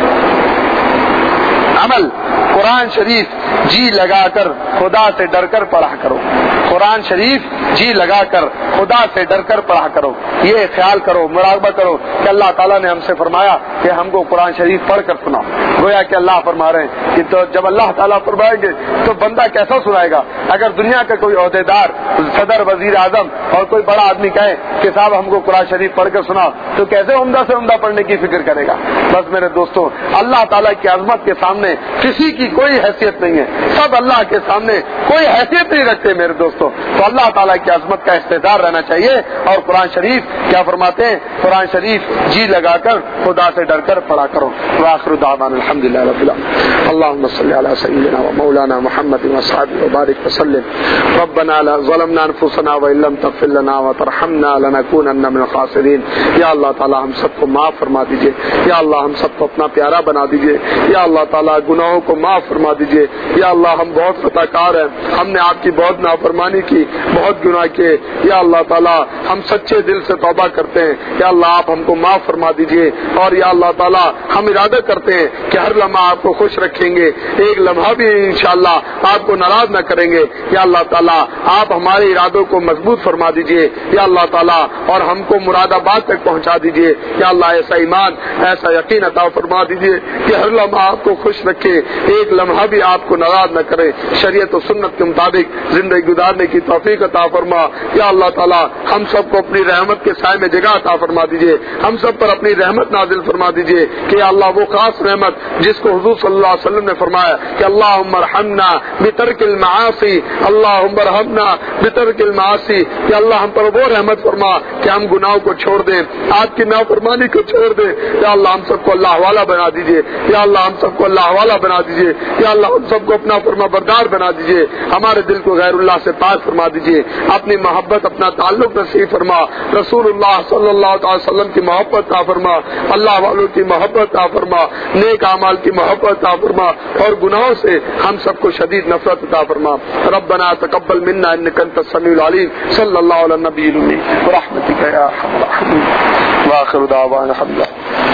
عمل. قرآن شریف جی لگا کر خدا سے ڈر کر پڑھا کرو. قرآن شریف جی لگا کر خدا سے ڈر کر پڑھا کرو. یہ خیال کرو, مراقبہ کرو کہ اللہ تعالیٰ نے ہم سے فرمایا کہ ہم کو قرآن شریف پڑھ کر سناؤ. گویا کہ اللہ فرما رہے ہیں کہ تو جب اللہ تعالیٰ فرمائیں گے تو بندہ کیسا سنائے گا. اگر دنیا کا کوئی عہدیدار, صدر, وزیر اعظم اور کوئی بڑا آدمی کہے کہ صاحب ہم کو قرآن شریف پڑھ کر سناؤ تو کیسے عمدہ سے عمدہ پڑھنے کی فکر کرے گا. بس میرے دوستوں, اللہ تعالیٰ کی عظمت کے سامنے کسی کی کوئی حیثیت نہیں ہے. سب اللہ کے سامنے کوئی حیثیت نہیں رکھتے میرے دوستوں. تو اللہ تعالیٰ کی عظمت کا استحضار رہنا چاہیے. اور قرآن شریف کیا فرماتے ہیں, قرآن شریف جی لگا کر خدا سے ڈر کر پڑھا کرو. وآخر دعوانا الحمدللہ رب العالمین. اللهم صل على سيدنا ومولانا محمد وصحبه وبارك وسلم. ربنا لا ظلمنا انفسنا وان لم تغفر لنا وترحمنا لنكونن من الخاسرين. یا اللہ تعالیٰ ہم سب کو معاف فرما دیجئے. یا اللہ ہم سب کو اپنا پیارا بنا دیجئے. یا اللہ تعالیٰ گناہوں کو معاف فرما دیجئے. یا اللہ ہم بہت خطا کار ہیں, ہم نے آپ کی بہت نافرمانی کی, بہت گناہ کیے. یا اللہ تعالیٰ ہم سچے دل سے توبہ کرتے ہیں. یا اللہ آپ ہم کو معاف فرما دیجئے. اور یا اللہ تعالیٰ ہم ارادہ کرتے ہیں کہ ہر لمحہ آپ کو خوش رکھیں گے, ایک لمحہ بھی انشاءاللہ آپ کو ناراض نہ کریں گے. یا اللہ تعالیٰ آپ ہمارے ارادوں کو مضبوط فرما دیجئے. یا اللہ تعالیٰ اور ہم کو مراد آباد تک پہنچا دیجئے. یا اللہ ایسا ایمان, ایسا یقین عطا فرما دیجئے کہ ہر لمحہ آپ کو خوش رکھے, ایک لمحہ بھی آپ کو ناراض نہ کرے. شریعت و سنت کے مطابق زندگی گزارنے کی توفیق عطا فرما. یا اللہ تعالیٰ ہم سب کو اپنی رحمت کے سائے میں جگہ عطا فرما دیجئے. ہم سب پر اپنی رحمت نازل فرما دیجئے کہ اللہ وہ خاص رحمت جس کو حضور صلی اللہ علیہ وسلم نے فرمایا کہ اللہم ارحمنا بترک المعاصی, اللہم ارحمنا بترک المعاصی, کہ اللہ ہم پر وہ رحمت فرما کہ ہم گناہوں کو چھوڑ دیں, آپ کی نافرمانی کو چھوڑ دیں. یا اللہ ہم سب کو اللہ والا بنا دیجئے. یا اللہ ہم سب کو اللہ والا بنا دیجئے. یا اللہ ہم سب کو اپنا فرما بردار بنا دیجئے. ہمارے دل کو غیر اللہ سے پاک فرما دیجئے. اپنی محبت, اپنا تعلق نصیب فرما. رسول اللہ صلی اللہ علیہ وسلم کی محبت عطا فرما, اللہ والوں کی محبت عطا فرما, نیک اعمال کی محبت عطا فرما, اور گناہوں سے ہم سب کو شدید نفرت عطا فرما. ربنا تقبل منا انک انت السمیع العلیم. صلی اللہ علی النبی الامی برحمتک یا ارحم الراحمین. واخر دعوانا الحمد للہ.